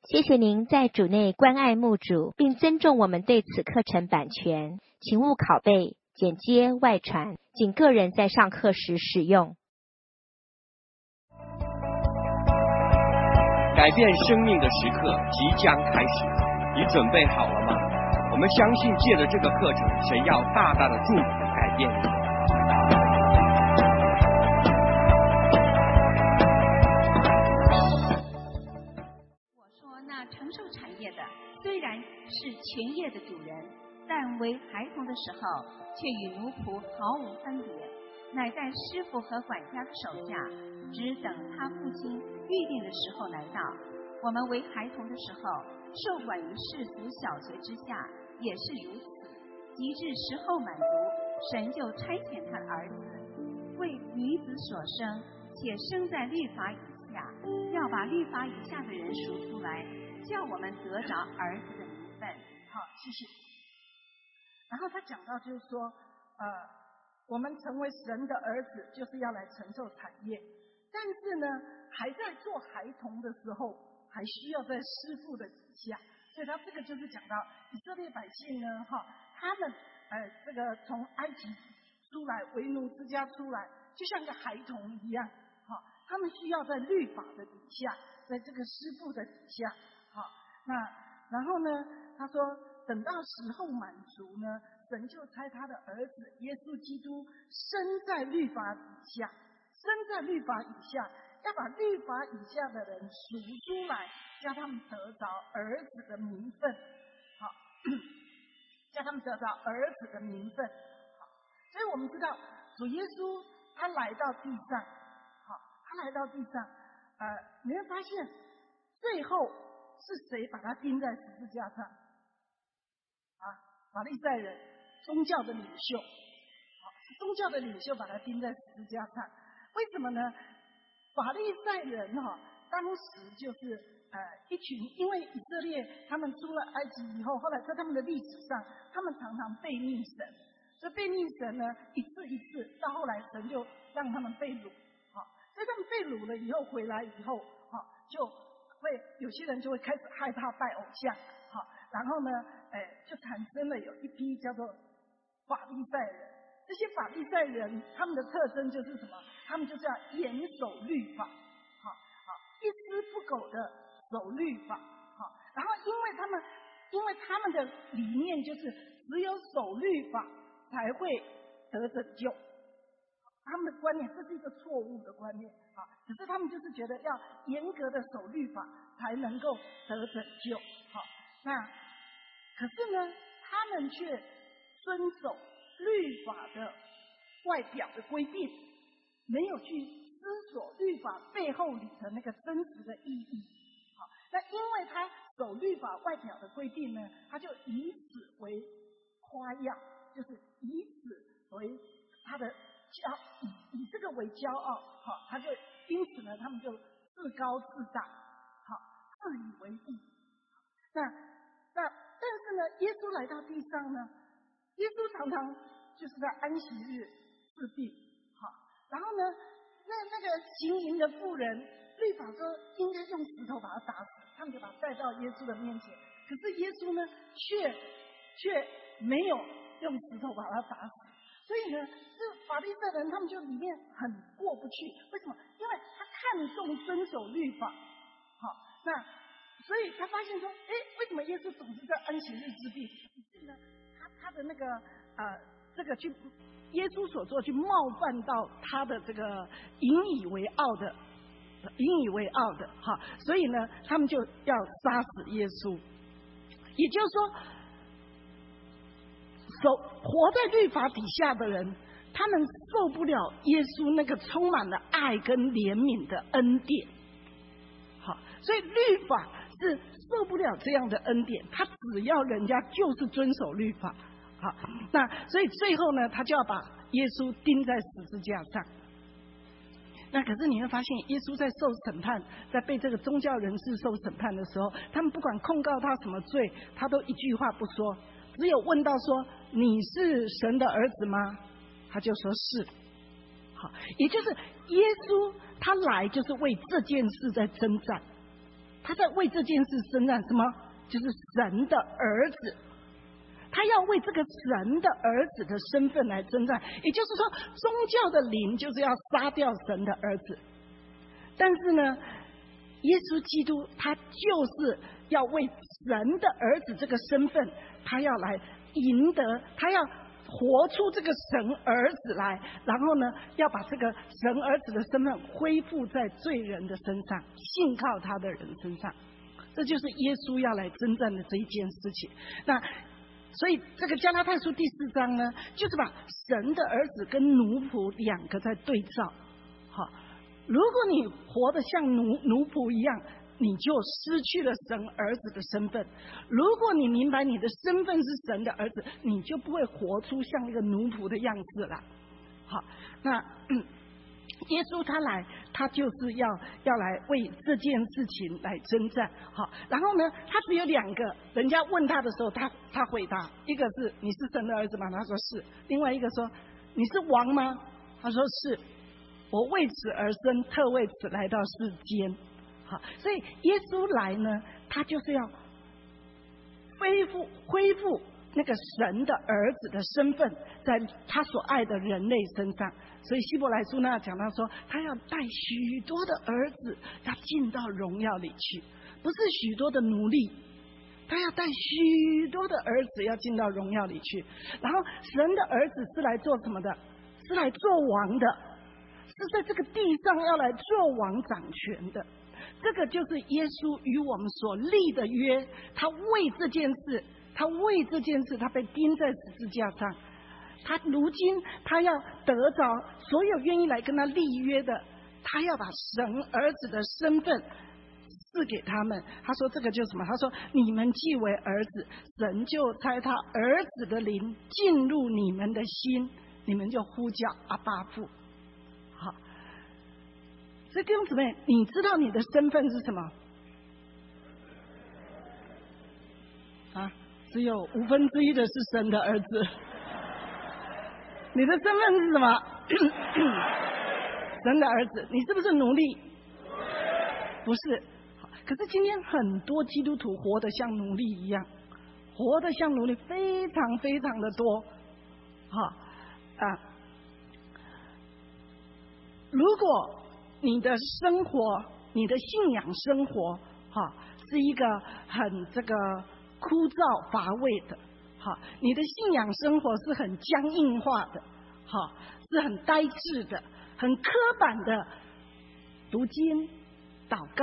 谢谢您在主内关爱牧主，并尊重我们对此课程版权，请勿拷贝、剪接、外传，仅个人在上课时使用。 改变生命的时刻即将开始，你准备好了吗？我们相信借着这个课程，神要大大的祝福改变你。 我说那承受产业的虽然是全业的主人，但为孩童的时候却与奴仆毫无分别，乃在师傅和管家的手下，只等他父亲预定的时候来到。我们为孩童的时候受管于世俗小学之下，也是如此。及至时候满足，神就差遣他的儿子，为女子所生，且生在律法以下，要把律法以下的人赎出来，叫我们得着儿子的名分。 好，谢谢。然后他讲到就是说，我们成为神的儿子，就是要来承受产业。但是呢，还在做孩童的时候，还需要在师傅的底下。所以他这个就是讲到以色列百姓呢，他们这个从埃及出来，为奴之家出来，就像个孩童一样，他们需要在律法的底下，在这个师傅的底下，然后呢，他说等到时候满足呢，神就差他的儿子耶稣基督生在律法底下，生在律法以下，要把律法以下的人赎出来，叫他们得着儿子的名分，叫他们得着儿子的名分。所以我们知道主耶稣他来到地上，他来到地上，你会发现最后是谁把他钉在十字架上？法利赛人，宗教的领袖，是宗教的领袖把他钉在十字架上。为什么呢？法利赛人当时就是一群，因为以色列他们出了埃及以后，后来在他们的历史上，他们常常背逆神，所以背逆神呢，一次一次，到后来神就让他们被掳，所以他们被掳了以后回来以后，就会有些人就会开始害怕拜偶像，然后呢，就产生了有一批叫做法利赛人。这些法利赛人他们的特征就是什么？他们就是要严守律法，一丝不苟的守律法，然后因为他们的理念就是只有守律法才会得拯救，他们的观念这是一个错误的观念，只是他们就是觉得要严格的守律法才能够得拯救，那可是呢，他们却遵守律法的外表的规定，没有去思索律法背后里的那个真实的意义。那因为他守律法外表的规定呢，他就以此为夸耀，就是以此为他的以这个为骄傲，他就因此呢，他们就自高自大，自以为义。但是呢，耶稣来到地上呢，耶稣常常就是在安息日治病，然后呢，那个行淫的妇人，律法说应该用石头把他打死，他们就把他带到耶稣的面前，可是耶稣呢，却没有用石头把他打死，所以呢，这法利赛人他们就里面很过不去，为什么？因为他看重遵守律法，那所以他发现说，为什么耶稣总是在安息日治病？以致呢，他的那个这个去耶稣所做去冒犯到他的这个引以为傲的，所以呢，他们就要杀死耶稣。也就是说，活在律法底下的人，他们受不了耶稣那个充满了爱跟怜悯的恩典。所以律法是受不了这样的恩典，他只要人家就是遵守律法。那所以最后呢，他就要把耶稣钉在十字架上。那可是你会发现，耶稣在受审判，在被这个宗教人士受审判的时候，他们不管控告他什么罪，他都一句话不说，只有问到说你是神的儿子吗？他就说是。也就是耶稣他来就是为这件事在征战。 他在为这件事征战，什么？就是神的儿子。他要为这个神的儿子的身份来征战，也就是说，宗教的灵就是要杀掉神的儿子。但是呢，耶稣基督他就是要为神的儿子这个身份，他要来赢得，他要活出这个神儿子来，然后呢，要把这个神儿子的身份恢复在罪人的身上，信靠他的人身上。这就是耶稣要来征战的这一件事情。那所以这个加拉太书第4章呢，就是把神的儿子跟奴仆两个在对照。好，如果你活得像奴仆一样，你就失去了神儿子的身份；如果你明白你的身份是神的儿子，你就不会活出像一个奴仆的样子了。好，那耶稣他来，他就是要来为这件事情来征战。好，然后呢，他只有2个，人家问他的时候，他回答，一个是你是神的儿子吗？他说是。另外一个说你是王吗？他说是。我为此而生，特为此来到世间。好，所以耶稣来呢，他就是要恢复那个神的儿子的身份，在他所爱的人类身上。所以希伯来书那讲到说，他要带许多的儿子要进到荣耀里去，不是许多的奴隶，他要带许多的儿子要进到荣耀里去。然后神的儿子是来做什么的？是来做王的，是在这个地上要来做王掌权的。这个就是耶稣与我们所立的约，他为这件事，他被钉在十字架上。他如今他要得着所有愿意来跟他立约的，他要把神儿子的身份赐给他们。他说这个就是什么？他说你们既为儿子，神就差他儿子的灵进入你们的心，你们就呼叫阿爸父。好，所以弟兄姊妹，你知道你的身份是什么啊？只有1/5的是神的儿子。你的身份是什么？神的儿子。你是不是奴隶？不是。可是今天很多基督徒活得像奴隶一样，活得像奴隶非常非常的多。如果你的生活，你的信仰生活是一个很枯燥乏味的，你的信仰生活是很僵硬化的，是很呆滞的，很刻板的读经祷告，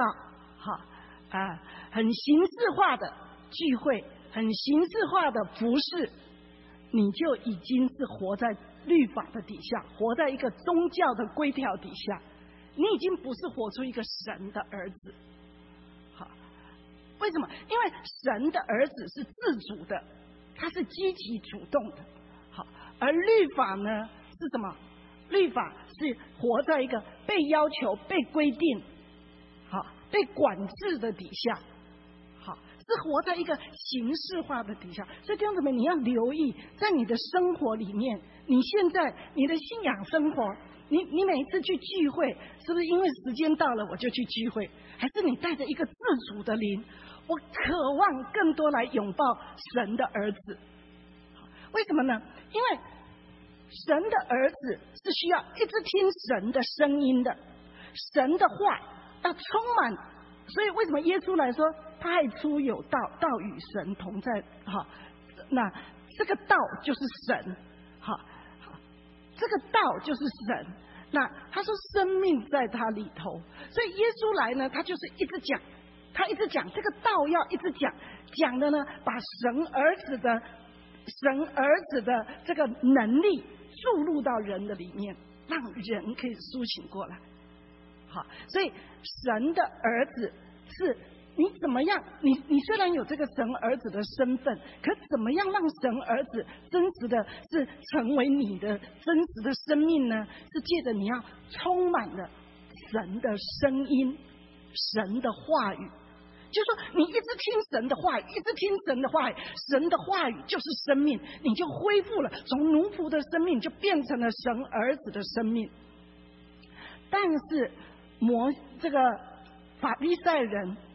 很形式化的聚会，很形式化的服事，你就已经是活在律法的底下，活在一个宗教的规条底下，你已经不是活出一个神的儿子。好，为什么？因为神的儿子是自主的，他是积极主动的。好，而律法呢是什么？律法是活在一个被要求、被规定、被管制的底下，是活在一个形式化的底下。所以弟兄姊妹，你要留意，在你的生活里面，你现在你的信仰生活，你每一次去聚会，是不是因为时间到了我就去聚会？还是你带着一个自主的灵，我渴望更多来拥抱神的儿子？为什么呢？因为神的儿子是需要一直听神的声音的，神的话要充满。所以为什么耶稣来说太初有道，道与神同在？那这个道就是神，这个道就是神。那他说生命在他里头，所以耶稣来呢，他就是一直讲，他一直讲这个道，要一直讲的呢，把神儿子的这个能力注入到人的里面，让人可以苏醒过来。好，所以神的儿子是你怎么样？你虽然有这个神儿子的身份，可怎么样让神儿子真实的是成为你的真实的生命呢？是借着你要充满了神的声音、神的话语。就说你一直听神的话语，一直听神的话语，神的话语就是生命，你就恢复了从奴仆的生命，就变成了神儿子的生命。但是这个法利赛人，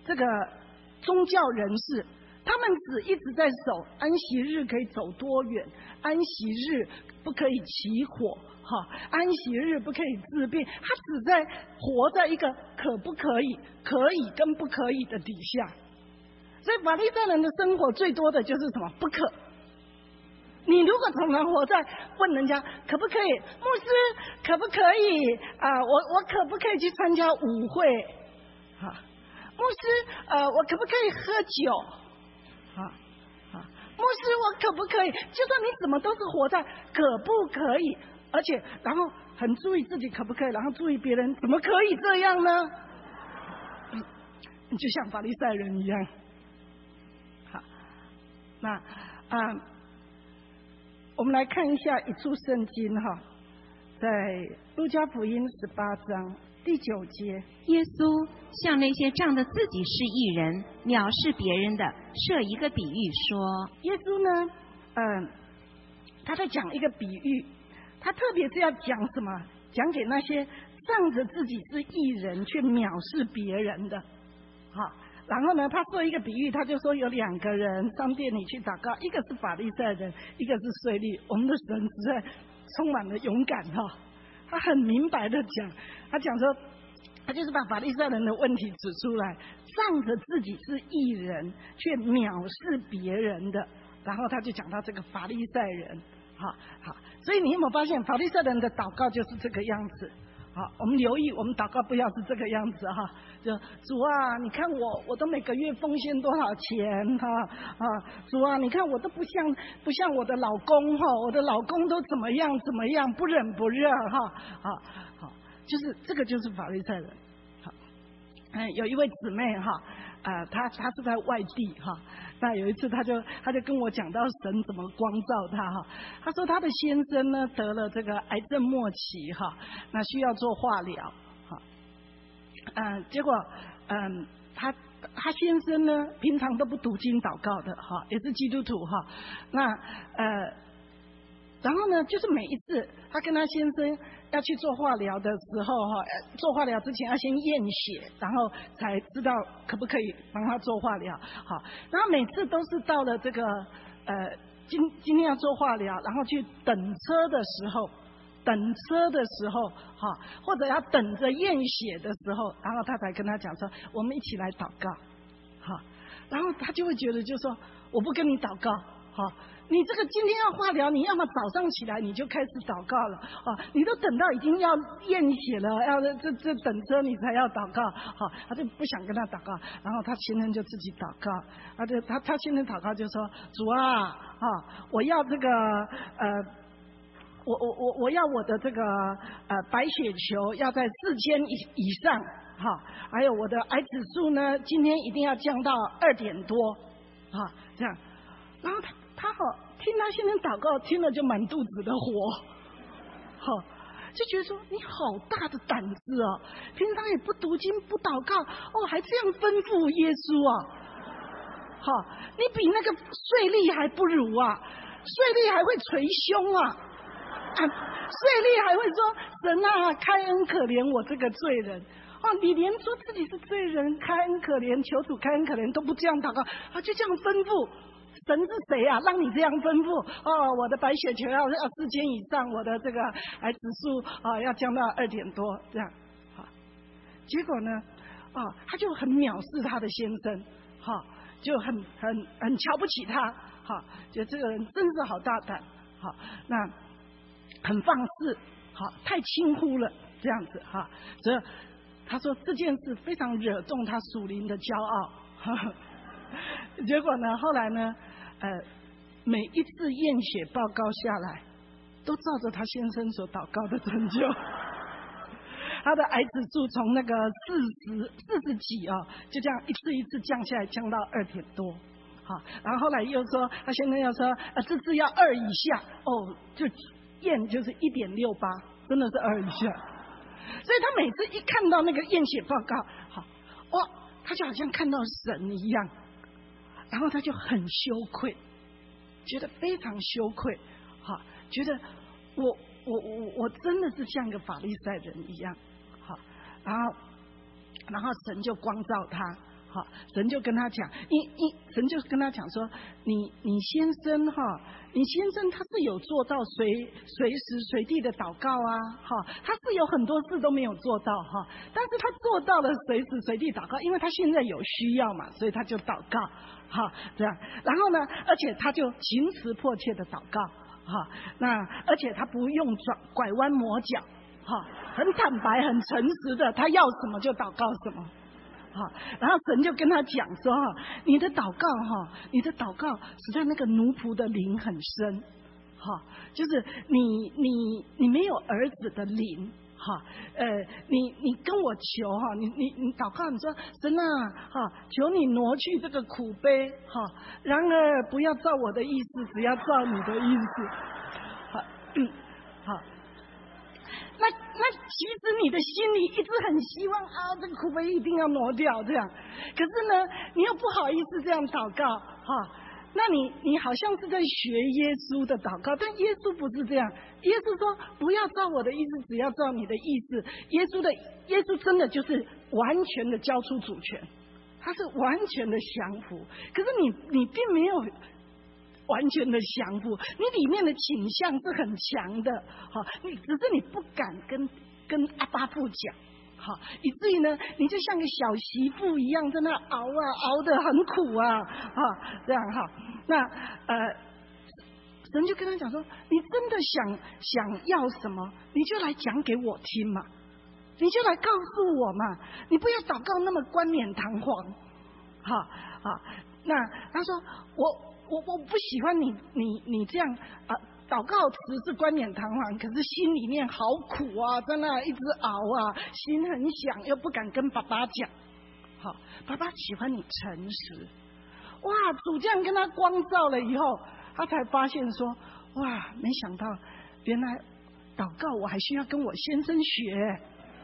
这个宗教人士，他们只一直在守安息日可以走多远，安息日不可以起火，安息日不可以治病，他只在活在一个可不可以、可以跟不可以的底下。所以法利赛人的生活最多的就是什么？不可。你如果常常活在问人家可不可以，牧师可不可以我可不可以去参加舞会牧师我可不可以喝酒牧师我可不可以，就算你怎么都是活在可不可以，而且然后很注意自己可不可以，然后注意别人怎么可以这样呢？你就像法利赛人一样。好，那我们来看一下一处圣经在路加福音18章第9节， 耶稣向那些仗着自己是义人、藐视别人的设一个比喻说， 耶稣呢，他在讲一个比喻，他特别是要讲什么？讲给那些仗着自己是义人却藐视别人的。然后呢，他做一个比喻，他就说有2个人上殿里去祷告，一个是法利赛人，一个是税吏。我们的神实在充满了勇敢他很明白的讲，他讲说，他就是把法利赛人的问题指出来，仗着自己是义人却藐视别人的，然后他就讲到这个法利赛人。好，所以你有没有发现法利赛人的祷告就是这个样子？好，我们留意，我们祷告不要是这个样子就主啊，你看我都每个月奉献多少钱主啊，你看我都不像我的老公我的老公都怎么样不冷不热好，就是这个就是法利赛人。好，有一位姊妹她是在外地那有一次他就跟我讲到神怎么光照他他说他的先生呢得了这个癌症末期那需要做化疗结果他先生呢平常都不读经祷告的也是基督徒那然后呢就是每一次他跟他先生要去做化疗的时候做化疗之前要先验血，然后才知道可不可以帮他做化疗然后每次都是到了这个今天要做化疗，然后去等车的时候或者要等着验血的时候，然后他才跟他讲说我们一起来祷告然后他就会觉得就说我不跟你祷告你这个今天要化疗，你要么早上起来你就开始祷告了你都等到已经要验血了，要这等车你才要祷告他就不想跟他祷告，然后他先生就自己祷告，他先生祷告就说主啊我要这个我要我的这个白血球要在4000以上还有我的癌指数呢今天一定要降到2点多这样，然后他听他先生祷告，听了就满肚子的火就觉得说你好大的胆子平常也不读经不祷告还这样吩咐耶稣你比那个税吏还不如税吏还会捶胸税吏还会说神啊开恩可怜我这个罪人你连说自己是罪人开恩可怜，求主开恩可怜都不这样祷告就这样吩咐。神是谁让你这样吩咐我的白血球要4000以上，我的这个癌指数要降到2点多这样结果呢他就很藐视他的先生就很瞧不起他觉得这个人真是好大胆那很放肆太轻忽了这样子所以他说这件事非常惹动他属灵的骄傲结果呢后来呢每一次验血报告下来都照着他先生所祷告的成就他的癌指数从那个40几就这样一次一次降下来，降到2点多然后后来又说他先生又说这次要2以下就验就是1.68，真的是2以下。所以他每次一看到那个验血报告他就好像看到神一样，然后他就很羞愧，觉得非常羞愧觉得我真的是像个法利赛人一样然后神就光照他好，神就跟他讲，神就跟他讲说，你先生哈，你先生他是有做到随时随地的祷告啊，哈，他是有很多事都没有做到哈，但是他做到了随时随地祷告，因为他现在有需要嘛，所以他就祷告，哈，这样，然后呢，而且他就勤实迫切的祷告，哈，那而且他不用拐弯抹角，哈，很坦白很诚实的，他要什么就祷告什么。然后神就跟他讲说你的祷告实在那个奴仆的灵很深，就是你没有儿子的灵，你跟我求你祷告，你说神啊，求你挪去这个苦杯，然而不要照我的意思，只要照你的意思，好。那其实你的心里一直很希望这个苦杯一定要挪掉这样，可是呢，你又不好意思这样祷告那你好像是在学耶稣的祷告，但耶稣不是这样。耶稣说不要照我的意思，只要照你的意思。耶稣真的就是完全的交出主权，他是完全的降服。可是你并没有完全的降服，你里面的倾向是很强的，只是你不敢跟阿爸父讲，以至于呢，你就像个小媳妇一样在那熬得很苦这样那神就跟他讲说，你真的想要什么，你就来讲给我听嘛，你就来告诉我嘛，你不要祷告那么冠冕堂皇，那他说我不喜欢你这样祷告词是冠冕堂皇，可是心里面好苦在那一直熬心很想又不敢跟爸爸讲。爸爸喜欢你诚实。哇，主这样跟他光照了以后，他才发现说，哇，没想到原来祷告我还需要跟我先生学。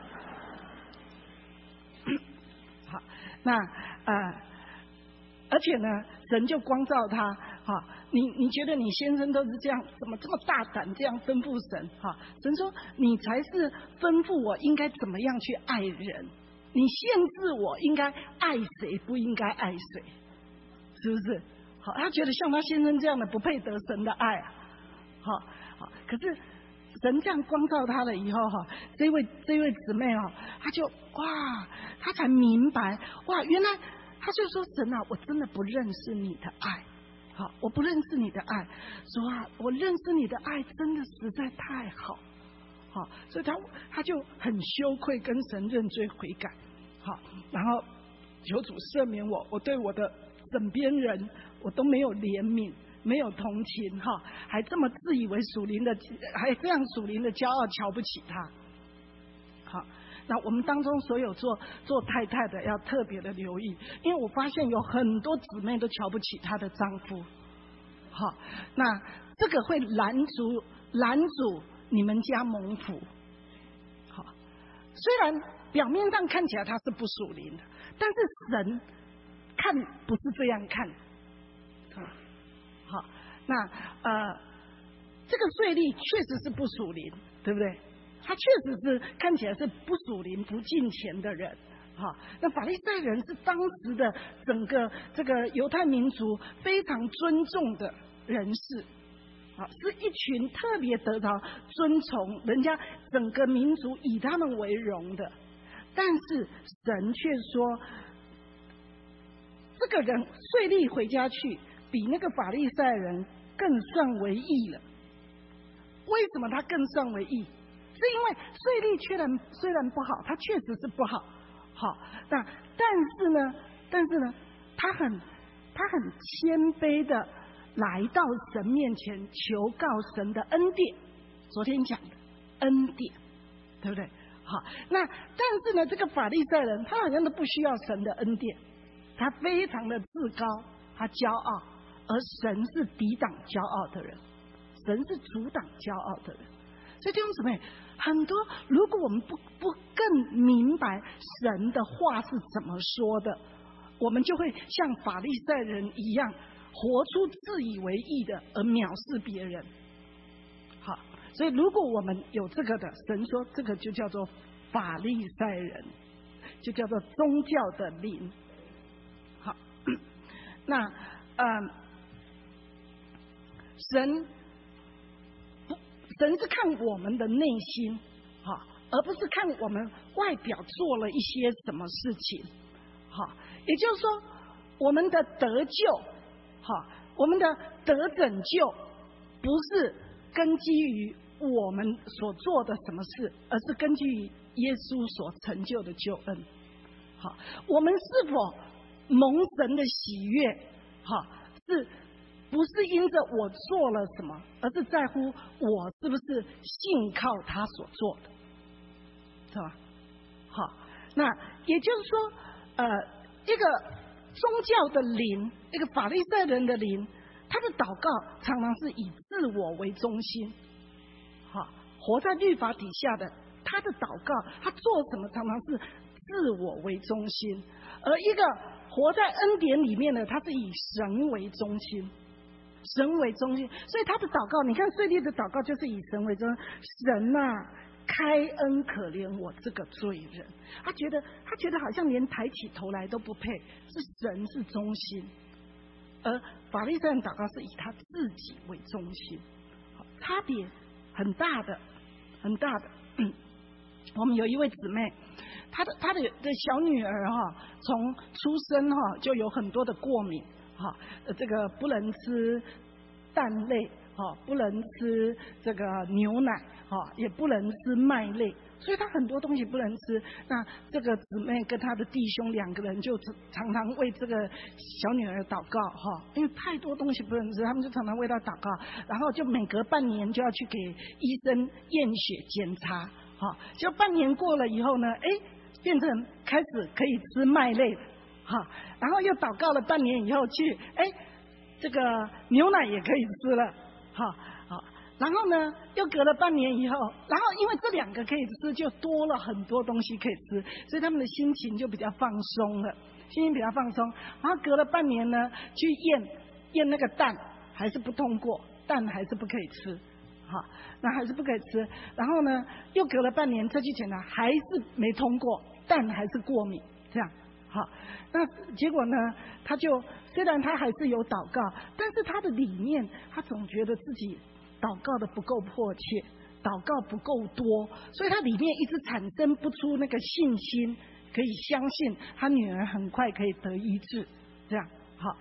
好，那而且呢，神就光照他，你觉得你先生都是这样，怎么这么大胆这样吩咐神？神说你才是吩咐我应该怎么样去爱人，你限制我应该爱谁不应该爱谁，是不是？他觉得像他先生这样的不配得神的爱可是神这样光照他了以后这位姊妹他就他才明白原来。他就说神我真的不认识你的爱，我不认识你的爱，说我认识你的爱真的实在太好，所以他就很羞愧跟神认罪悔改，然后求主赦免我对我的枕边人我都没有怜悯，没有同情，还这么自以为属灵的，还这样属灵的骄傲，瞧不起他。那我们当中所有做太太的要特别的留意，因为我发现有很多姊妹都瞧不起她的丈夫。那这个会拦阻你们家蒙福。虽然表面上看起来他是不属灵的，但是神看不是这样看。那这个税吏确实是不属灵，对不对？他确实是看起来是不属灵不敬虔的人，那法利赛人是当时的整个这个犹太民族非常尊重的人士，是一群特别得到尊崇，人家整个民族以他们为荣的。但是神却说，这个人税吏回家去，比那个法利赛人更算为义了。为什么他更算为义？是因为税吏虽然不好，他确实是不好，但是呢，他很谦卑的来到神面前求告神的恩典。昨天讲的恩典，对不对？那但是呢，这个法利赛人他好像都不需要神的恩典，他非常的自高，他骄傲，而神是抵挡骄傲的人，神是阻挡骄傲的人。所以弟兄姊妹，很多如果我们不更明白神的话是怎么说的，我们就会像法利赛人一样，活出自以为义的而藐视别人。所以如果我们有这个的，神说这个就叫做法利赛人，就叫做宗教的灵。 那神是看我们的内心，而不是看我们外表做了一些什么事情。也就是说，我们的得救，我们的得拯救，不是根基于我们所做的什么事，而是根基于耶稣所成就的救恩。我们是否蒙神的喜悦，是不是因着我做了什么，而是在乎我是不是信靠他所做的，是吧？那也就是说，一个宗教的灵，一个法利赛人的灵，他的祷告常常是以自我为中心。活在律法底下的，他的祷告，他做什么常常是自我为中心；而一个活在恩典里面的，他是以神为中心。神为中心，所以他的祷告，你看税吏的祷告就是以神为中心。神啊，开恩可怜我这个罪人。他觉得好像连抬起头来都不配，是神是中心，而法利赛人祷告是以他自己为中心，差别很大的，很大的。我们有一位姊妹，她的小女儿从出生就有很多的过敏。这个不能吃蛋类，不能吃这个牛奶，也不能吃麦类，所以他很多东西不能吃。那这个姊妹跟她的弟兄2个人就常常为这个小女儿祷告，因为太多东西不能吃，他们就常常为她祷告，然后就每隔半年就要去给医生验血检查，就半年过了以后呢，变成开始可以吃麦类了。然后又祷告了半年以后去，这个牛奶也可以吃了，然后呢又隔了半年以后，然后因为这2个可以吃，就多了很多东西可以吃，所以他们的心情就比较放松了，心情比较放松。然后隔了半年呢，去验那个蛋，还是不通过，蛋还是不可以吃，那还是不可以吃。然后呢又隔了半年再去检查，还是没通过，蛋还是过敏，这样。那结果呢，他就虽然他还是有祷告，但是他的里面他总觉得自己祷告的不够迫切，祷告不够多，所以他里面一直产生不出那个信心，可以相信他女儿很快可以得医治，这样。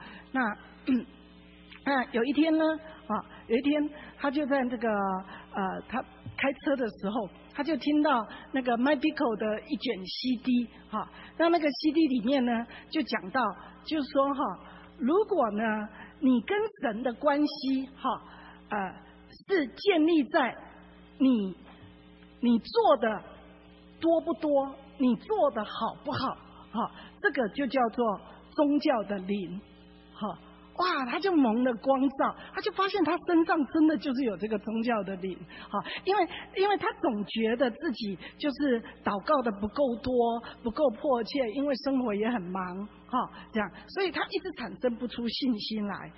那有一天呢，有一天他就在这个他开车的时候，他就听到那个 MyPico 的一卷 CD， 那个 CD 里面呢就讲到，就是说如果呢你跟神的关系是建立在你做的多不多，你做的好不好，这个就叫做宗教的灵。哇，他就蒙了光照，他就发现他身上真的就是有这个宗教的灵，因为他总觉得自己就是祷告的不够多，不够迫切，因为生活也很忙，这样，所以他一直产生不出信心来，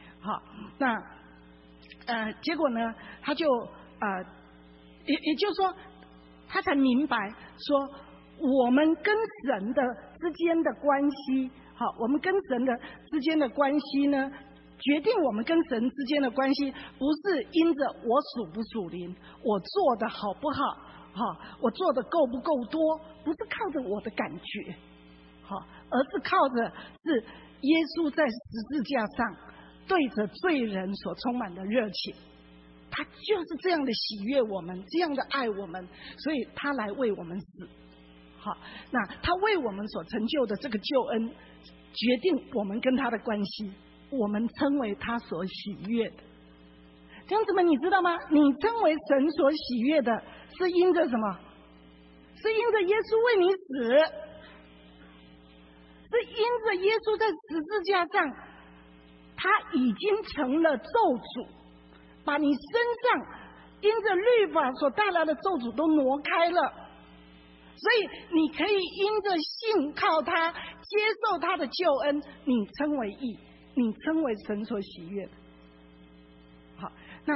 那结果呢，他就也就是说，他才明白说，我们跟神的之间的关系。我们跟神的之间的关系呢，决定我们跟神之间的关系，不是因着我属不属灵，我做的好不好，我做的够不够多，不是靠着我的感觉，而是靠着是耶稣在十字架上对着罪人所充满的热情，他就是这样的喜悦我们，这样的爱我们，所以他来为我们死。那他为我们所成就的这个救恩，决定我们跟他的关系，我们称为他所喜悦的。弟兄姊妹，你知道吗？你称为神所喜悦的，是因着什么？是因着耶稣为你死，是因着耶稣在十字架上，他已经成了咒诅，把你身上因着律法所带来的咒诅都挪开了。所以你可以因着信靠他，接受他的救恩，你称为义，你称为神所喜悦的。好，那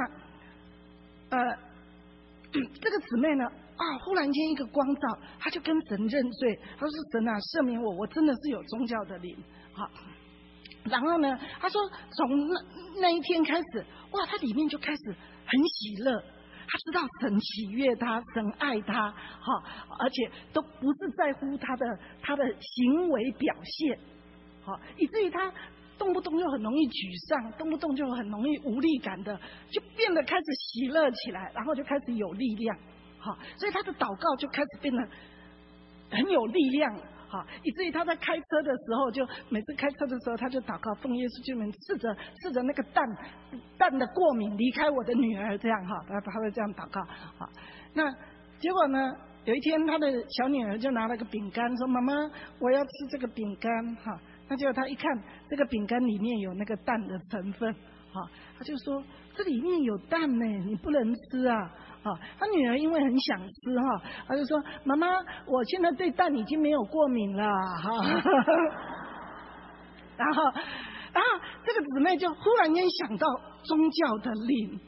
这个姊妹呢忽然间一个光照，她就跟神认罪，她说：神啊，赦免我，我真的是有宗教的灵。好， 然后呢，他说从那一天开始，哇，他里面就开始很喜乐。他知道神喜悦他，神爱他，而且都不是在乎他的行为表现，以至于他动不动就很容易沮丧，动不动就很容易无力感的，就变得开始喜乐起来，然后就开始有力量，所以他的祷告就开始变得很有力量。以至于他在开车的时候，就每次开车的时候，他就祷告，奉耶稣之名，试着那个蛋的过敏离开我的女儿，这样他会这样祷告。那结果呢，有一天他的小女儿就拿了个饼干，说：“妈妈，我要吃这个饼干。”那结果他一看，这个饼干里面有那个蛋的成分，他就说：“这里面有蛋呢，你不能吃啊。”他女儿因为很想吃他就说：“妈妈，我现在对蛋已经没有过敏了。”然后这个姊妹就忽然间想到宗教的灵，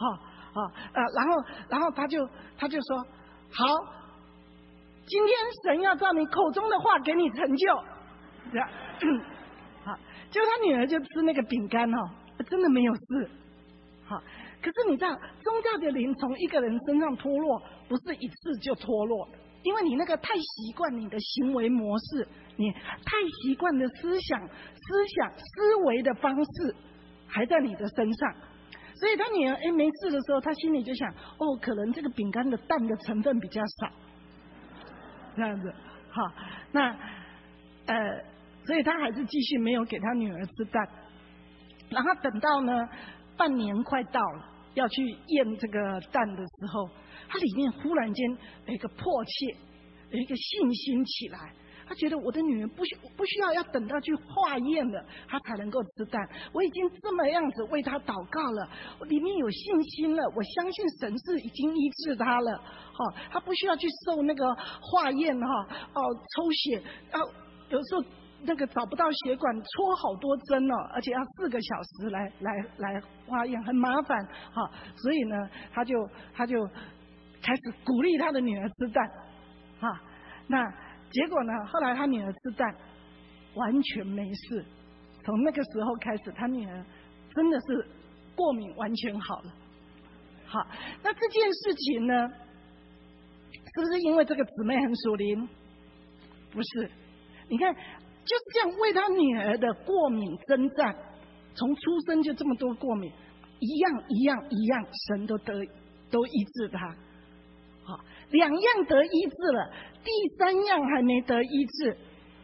然后他就说：“好，今天神要照你口中的话给你成就。”这样，好，结果他女儿就吃那个饼干真的没有事。可是你知道，宗教的灵从一个人身上脱落，不是一次就脱落，因为你那个太习惯你的行为模式，你太习惯的思维的方式还在你的身上。所以他女儿没事的时候，他心里就想：可能这个饼干的蛋的成分比较少，这样子。那所以他还是继续没有给他女儿吃蛋。然后等到呢半年快到了，要去验这个蛋的时候，他里面忽然间有一个迫切，有一个信心起来。他觉得我的女儿不需要等到去化验了，她才能够吃蛋。我已经这么样子为她祷告了，我里面有信心了，我相信神是已经医治她了。她不需要去受那个化验抽血，有时候那个找不到血管，戳好多针而且要4个小时来化验，很麻烦。所以呢，他就开始鼓励他的女儿吃蛋。那结果呢，后来他女儿吃蛋完全没事。从那个时候开始，他女儿真的是过敏完全好了。好，那这件事情呢，是不是因为这个姊妹很属灵？不是，你看。就是这样为他女儿的过敏征战，从出生就这么多过敏，一样，神都医治他。2样得医治了，第3样还没得医治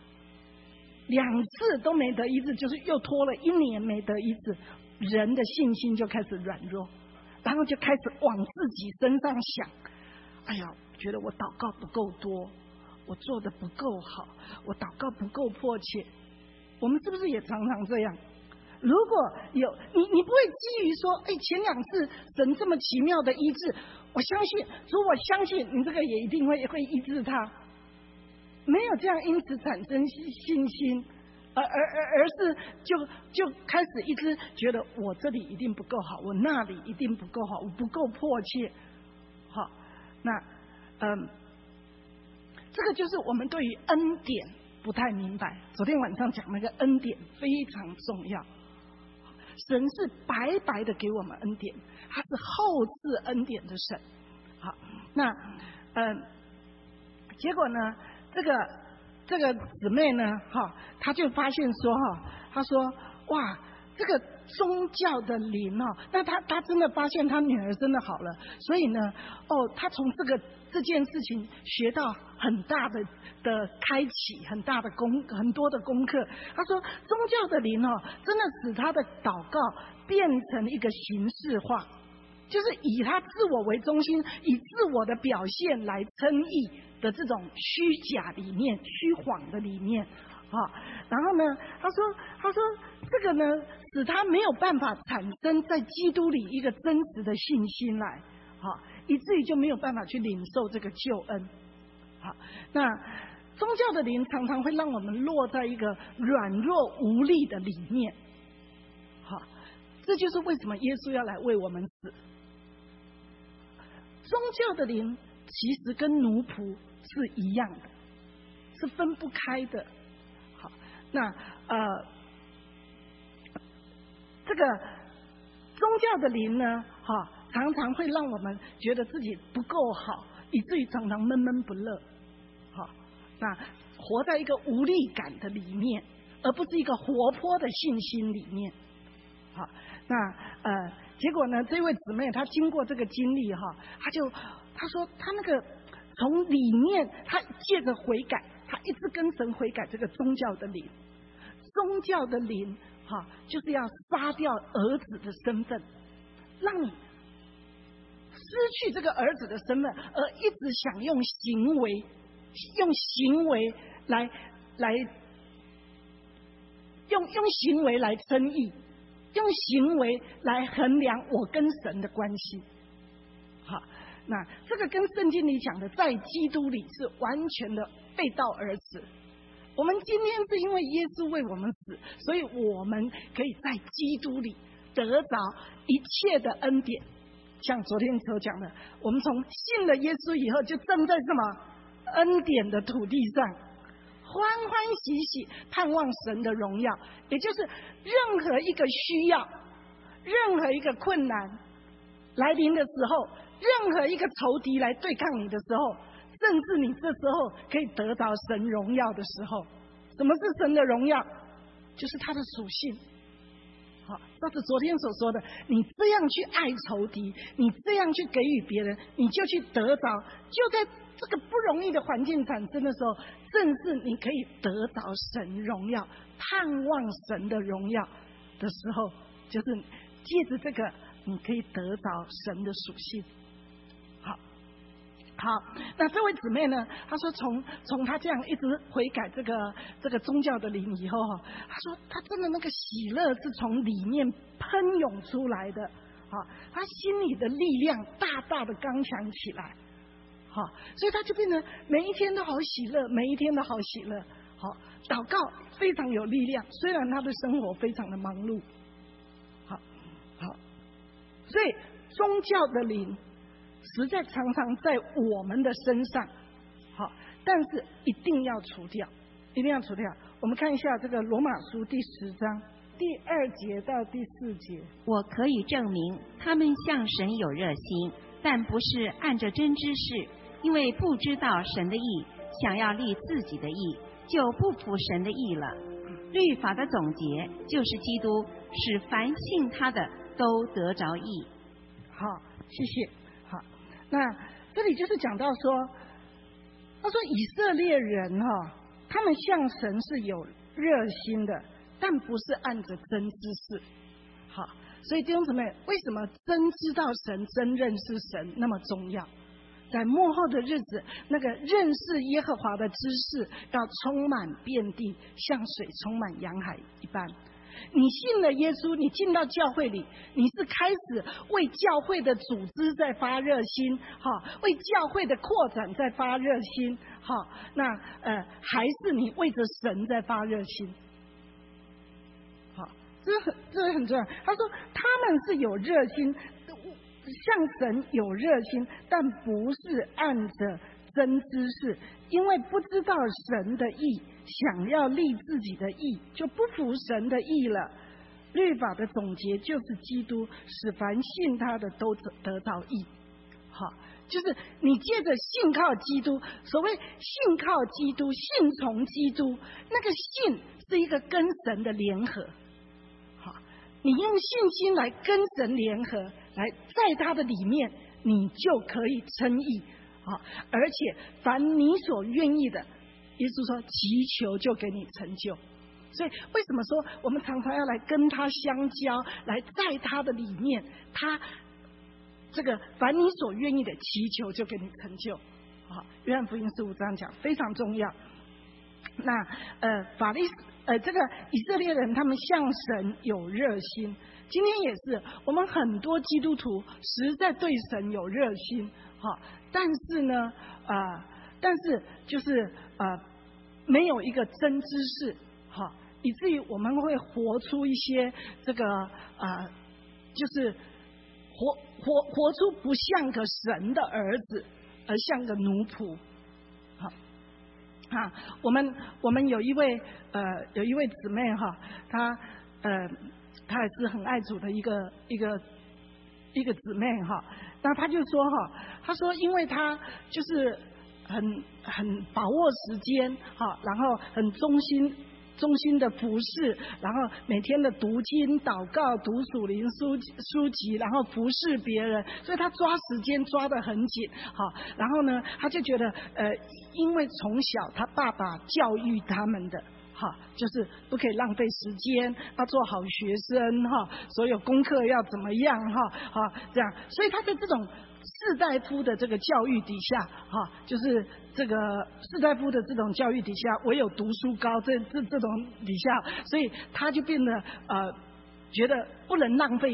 ，2次都没得医治，就是又拖了1年没得医治，人的信心就开始软弱，然后就开始往自己身上想，哎呀，觉得我祷告不够多，我做的不够好，我祷告不够迫切。我们是不是也常常这样？如果有你不会基于说，前2次神这么奇妙的医治，我相信，如果相信你这个也一定会医治他，没有这样因此产生信心，而是就开始一直觉得我这里一定不够好，我那里一定不够好，我不够迫切。好，那这个就是我们对于恩典不太明白。昨天晚上讲那个恩典非常重要，神是白白的给我们恩典，他是厚赐恩典的神。好，那结果呢，这个姊妹呢，她就发现说她说哇，这个宗教的灵那她真的发现她女儿真的好了，所以呢，她从这件事情学到很大的开启，很多的功课。她说宗教的灵真的使她的祷告变成一个形式化，就是以她自我为中心，以自我的表现来称义的这种虚假里面、虚晃的里面然后呢，她说这个呢，使她没有办法产生在基督里一个真实的信心来，以至于就没有办法去领受这个救恩。好，那宗教的灵常常会让我们落在一个软弱无力的里面。好，这就是为什么耶稣要来为我们死。宗教的灵其实跟奴仆是一样的，是分不开的。好，那这个宗教的灵呢，常常会让我们觉得自己不够好，以至于常常闷闷不乐。那活在一个无力感的里面，而不是一个活泼的信心里面。那结果呢，这位姊妹她经过这个经历她说她那个从里面她借着悔改，她一直跟神悔改这个宗教的灵，就是要杀掉儿子的身份，让你失去这个儿子的身份，而一直想用行为用行为来称义，用行为来衡量我跟神的关系。好，那这个跟圣经里讲的在基督里是完全的背道而驰。我们今天是因为耶稣为我们死，所以我们可以在基督里得着一切的恩典。像昨天所讲的，我们从信了耶稣以后，就站在什么恩典的土地上，欢欢喜喜盼望神的荣耀。也就是任何一个需要，任何一个困难来临的时候，任何一个仇敌来对抗你的时候，甚至你这时候可以得到神荣耀的时候。什么是神的荣耀？就是他的属性。这是昨天所说的，你这样去爱仇敌，你这样去给予别人，你就去得着。就在这个不容易的环境产生的时候，正是你可以得着神荣耀，盼望神的荣耀的时候，就是借着这个你可以得着神的属性。好，那这位姊妹呢，她说从她这样一直悔改这个宗教的灵以后，她说她真的那个喜乐是从里面喷涌出来的，她心里的力量大大的刚强起来，所以她就变得每一天都好喜乐，每一天都好喜乐。祷告非常有力量，虽然她的生活非常的忙碌。好，所以宗教的灵实在常常在我们的身上，但是一定要除掉，一定要除掉。我们看一下这个罗马书第10章第2节到第4节。 我可以证明他们向神有热心，但不是按着真知识，因为不知道神的义，想要立自己的义，就不服神的义了。律法的总结就是基督使凡信他的都得着义。 好，谢谢。那这里就是讲到说，他说以色列人他们向神是有热心的，但不是按着真知识。好，所以弟兄姊妹，为什么真知道神、真认识神那么重要？在末后的日子，那个认识耶和华的知识要充满遍地，像水充满洋海一般。你信了耶稣，你进到教会里，你是开始为教会的组织在发热心，为教会的扩展在发热心，那还是你为着神在发热心？这很重要。他说他们是有热心，向神有热心，但不是按着真知识，因为不知道神的义，想要立自己的义，就不服神的义了。律法的总结就是基督使凡信他的都得到义。就是你借着信靠基督，所谓信靠基督、信从基督，那个信是一个跟神的联合。你用信心来跟神联合，来在他的里面，你就可以称义。而且凡你所愿意的，耶稣说祈求就给你成就。所以为什么说我们常常要来跟他相交，来在他的里面，他这个凡你所愿意的祈求就给你成就。约翰福音15章讲非常重要。那这个以色列人他们向神有热心，今天也是我们很多基督徒实在对神有热心，但是呢就是没有一个真知识，以至于我们会活出一些这个就是活出不像个神的儿子，而像个奴仆。我们有一位姊妹她她也是很爱主的一个姊妹哈。那她就说哈，她说因为她就是很把握时间哈，然后很忠心的服侍，然后每天的读经、祷告、读属灵书籍，然后服侍别人，所以他抓时间抓得很紧，好，然后呢，他就觉得因为从小他爸爸教育他们的。哈，就是不可以浪费时间，要做好学生哈，所有功课要怎么样哈，这样，所以他在这种士大夫的这个教育底下哈，就是这个士大夫的这种教育底下，唯有读书高，这种底下，所以他就变得觉得不能浪费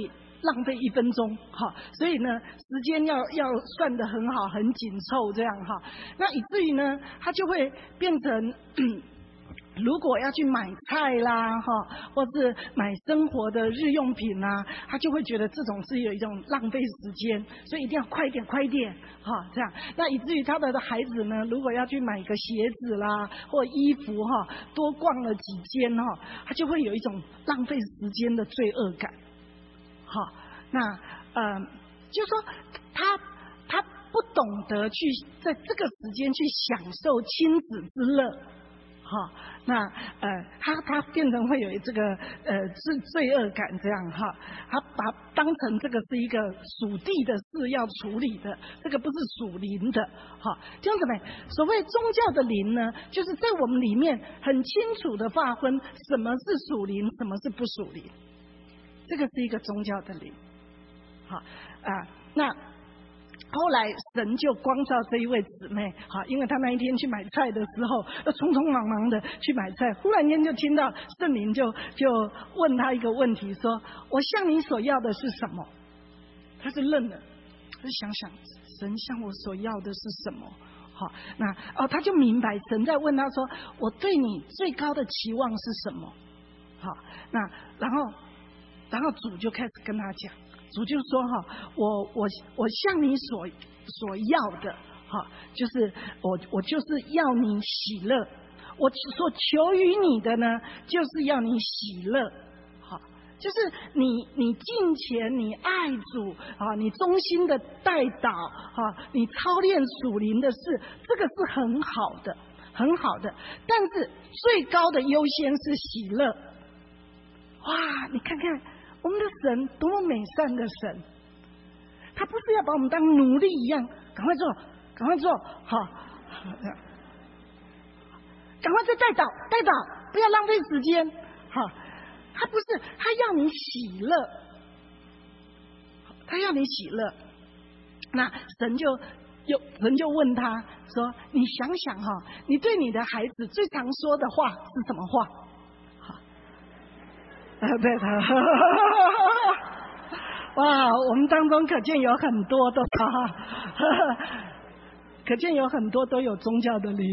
1分钟哈，所以呢，时间要算得很好，很紧凑这样哈，那以至于呢，他就会变成。如果要去买菜啦，哈，或是买生活的日用品啊，他就会觉得这种是有一种浪费时间，所以一定要快一点，哈，这样。那以至于他的孩子呢，如果要去买个鞋子啦或衣服哈，多逛了几间哈，他就会有一种浪费时间的罪恶感。好，那就说他不懂得去在这个时间去享受亲子之乐。哈，那他变成会有这个罪恶感这样哈，他把当成这个是一个属地的事要处理的，这个不是属灵的哈。弟兄姊妹，所谓宗教的灵呢，就是在我们里面很清楚的划分什么是属灵，什么是不属灵，这个是一个宗教的灵。好那。后来神就光照这一位姊妹，好，因为她那一天去买菜的时候，又匆匆忙忙的去买菜，忽然间就听到圣灵就问她一个问题，说：“我向你所要的是什么？”她是愣了，她就想神向我所要的是什么？好，那她就明白神在问她说：“我对你最高的期望是什么？”好，那然后主就开始跟她讲。主就说哈，我向你所要的哈，就是我就是要你喜乐，我所求于你的呢，就是要你喜乐，好，就是你敬虔，你爱主啊，你忠心的代祷啊，你操练属灵的事，这个是很好的，很好的，但是最高的优先是喜乐。哇，你看看。我们的神多么美善的神，他不是要把我们当奴隶一样，赶快做，好，赶快再代祷，不要浪费时间，好，他不是，他要你喜乐，他要你喜乐。那神就问他说：“你想想哈，你对你的孩子最常说的话是什么话？”对他，哇！我们当中可见有很多的可见有很多都有宗教的灵。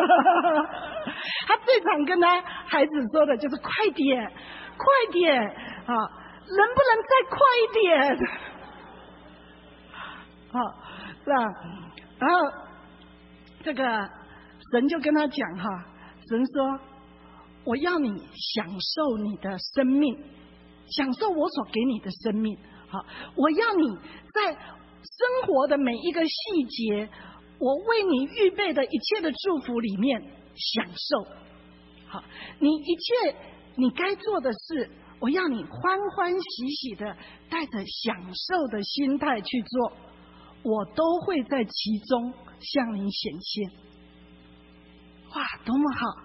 他最常跟他孩子说的就是快点啊，能不能再快一点？好，然后这个神就跟他讲哈，神说。我要你享受你的生命，享受我所给你的生命。好，我要你在生活的每一个细节，我为你预备的一切的祝福里面享受。好，你一切你该做的事，我要你欢欢喜喜的带着享受的心态去做，我都会在其中向你显现。哇，多么好！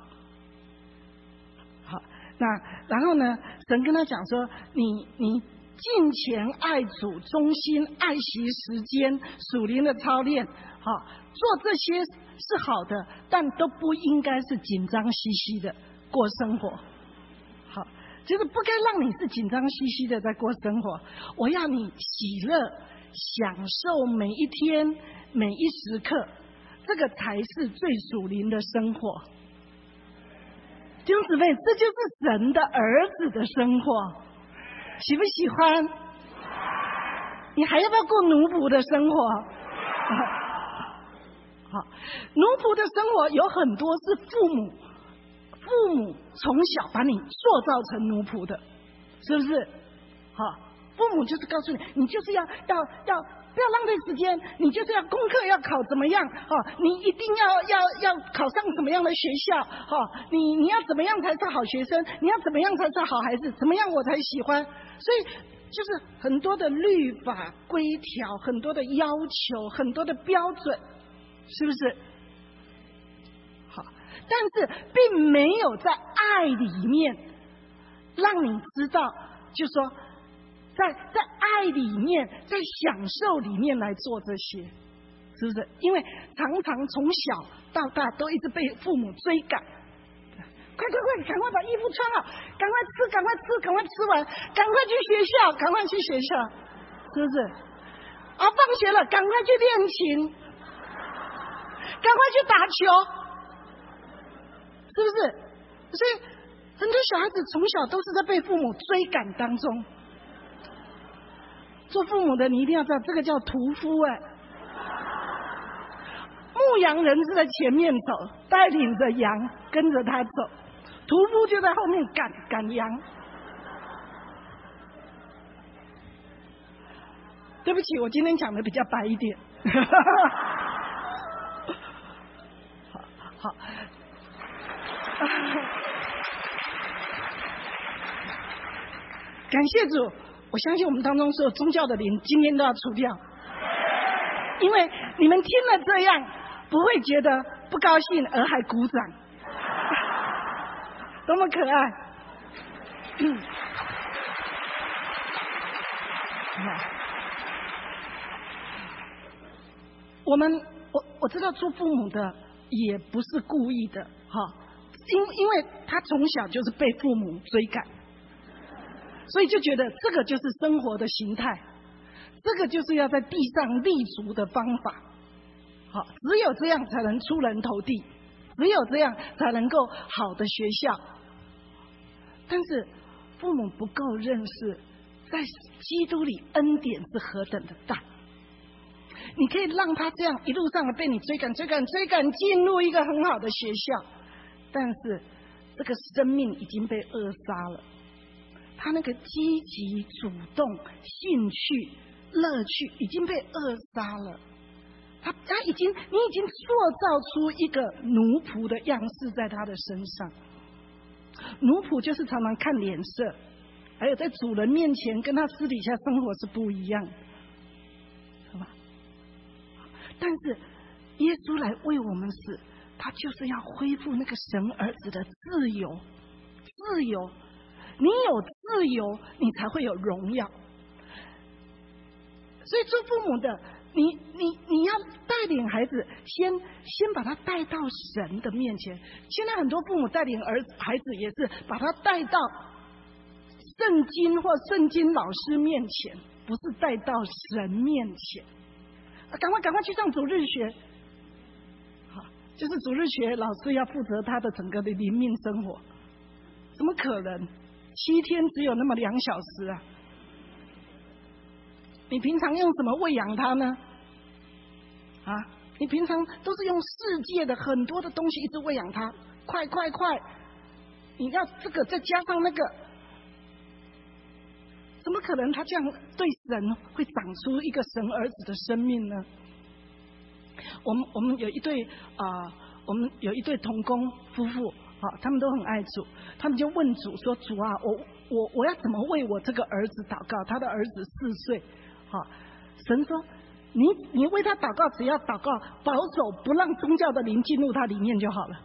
那然后呢？神跟他讲说：“你敬虔爱主，忠心爱惜时间，属灵的操练，好做这些是好的，但都不应该是紧张兮兮的过生活。好，就是不该让你是紧张兮兮的在过生活。我要你喜乐，享受每一天每一时刻，这个才是最属灵的生活。”弟兄姊妹，这就是神的儿子的生活，喜不喜欢？你还要不要过奴仆的生活？好，奴仆的生活有很多是父母从小把你塑造成奴仆的， 是不是？好，父母就是告诉你，你就是要不要浪费时间，你就是要功课要考怎么样？你一定要考上什么样的学校？你要怎么样才是好学生？你要怎么样才是好孩子？怎么样我才喜欢？所以就是很多的律法规条，很多的要求，很多的标准，是不是？好，但是并没有在爱里面让你知道，就说在爱里面，在享受里面来做这些，是不是？因为常常从小到大都一直被父母追赶，快，赶快把衣服穿好，赶快吃，赶快吃完，赶快去学校，是不是？放学了，赶快去练琴，赶快去打球，是不是？所以很多小孩子从小都是在被父母追赶当中。做父母的你一定要知道，这个叫屠夫牧羊人是在前面走，带领着羊跟着他走，屠夫就在后面赶羊。对不起，我今天讲的比较白一点。好，感谢主。我相信我们当中所有宗教的灵今天都要除掉，因为你们听了这样不会觉得不高兴而还鼓掌，多么可爱。我知道做父母的也不是故意的，因为他从小就是被父母追赶，所以就觉得这个就是生活的形态，这个就是要在地上立足的方法。好，只有这样才能出人头地，只有这样才能够好的学校。但是父母不够认识，在基督里恩典是何等的大。你可以让他这样一路上被你追赶进入一个很好的学校，但是这个生命已经被扼杀了。他那个积极、主动、兴趣、乐趣已经被扼杀了。你已经塑造出一个奴仆的样式在他的身上。奴仆就是常常看脸色，还有在主人面前跟他私底下生活是不一样的，是吧？但是耶稣来为我们死，他就是要恢复那个神儿子的自由。你有自由，你才会有荣耀。所以做父母的，你要带领孩子，先把他带到神的面前。现在很多父母带领孩子也是把他带到圣经或圣经老师面前，不是带到神面前。赶快去上主日学，好，就是主日学老师要负责他的整个的灵命生活，怎么可能？7天只有那么2小时啊！你平常用什么喂养他呢？你平常都是用世界的很多的东西一直喂养他，快！你要这个再加上那个，怎么可能他这样对神会长出一个神儿子的生命呢？我们有一对同工夫妇，他们都很爱主，他们就问主说：“主啊，我要怎么为我这个儿子祷告？他的儿子4岁。”神说：“你为他祷告，只要祷告保守不让宗教的灵进入他里面就好了。”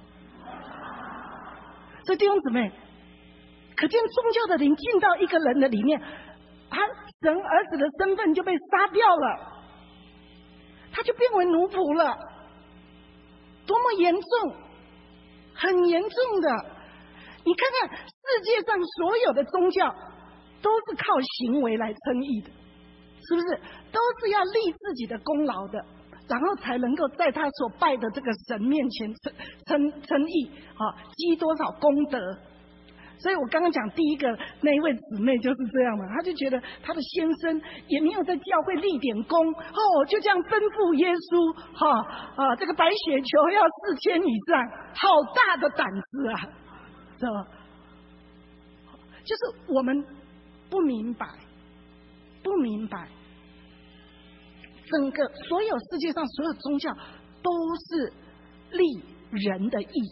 所以弟兄姊妹，可见宗教的灵进到一个人的里面，他神儿子的身份就被杀掉了，他就变为奴仆了，多么严重，很严重的。你看看世界上所有的宗教都是靠行为来称义的，是不是？都是要立自己的功劳的，然后才能够在他所拜的这个神面前称义，积多少功德。所以我刚刚讲第一个那一位姊妹就是这样嘛，她就觉得她的先生也没有在教会立点功，就这样吩咐耶稣，这个白血球要4000以上，好大的胆子啊，是吧？就是我们不明白，整个所有世界上所有宗教都是立人的义，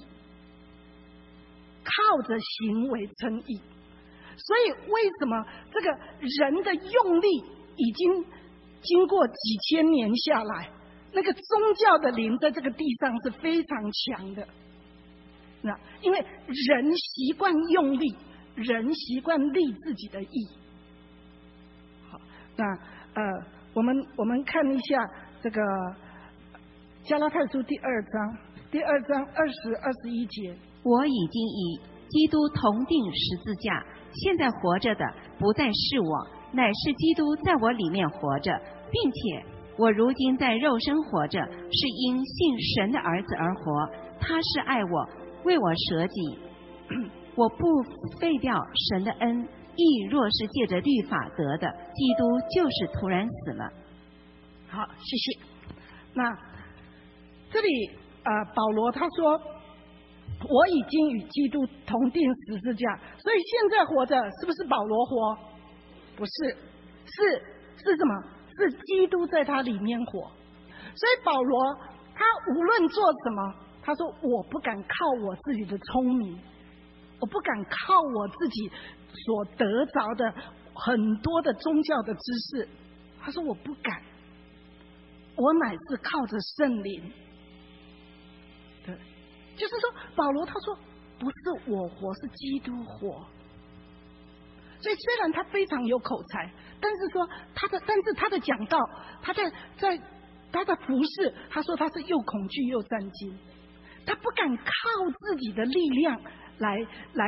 靠着行为称义。所以为什么这个人的用力已经经过几千年下来，那个宗教的灵在这个地上是非常强的？那因为人习惯用力，人习惯立自己的义。好，那我们看一下这个加拉太书第2章20、21节。 我已经与基督同定十字架，现在活着的不再是我，乃是基督在我里面活着，并且我如今在肉身活着，是因信神的儿子而活。他是爱我，为我舍己。我不废掉神的恩，义若是借着律法得的，基督就是突然死了。 好，谢谢。那这里保罗他说，我已经与基督同定十字架，所以现在活着是不是保罗活？不是，是什么？是基督在他里面活。所以保罗他无论做什么，他说我不敢靠我自己的聪明，我不敢靠我自己所得着的很多的宗教的知识，他说我不敢，我乃是靠着圣灵。对，就是说保罗他说不是我活，是基督活。所以虽然他非常有口才，但是他的讲道，他在他的服事，他说他是又恐惧又战惊，他不敢靠自己的力量来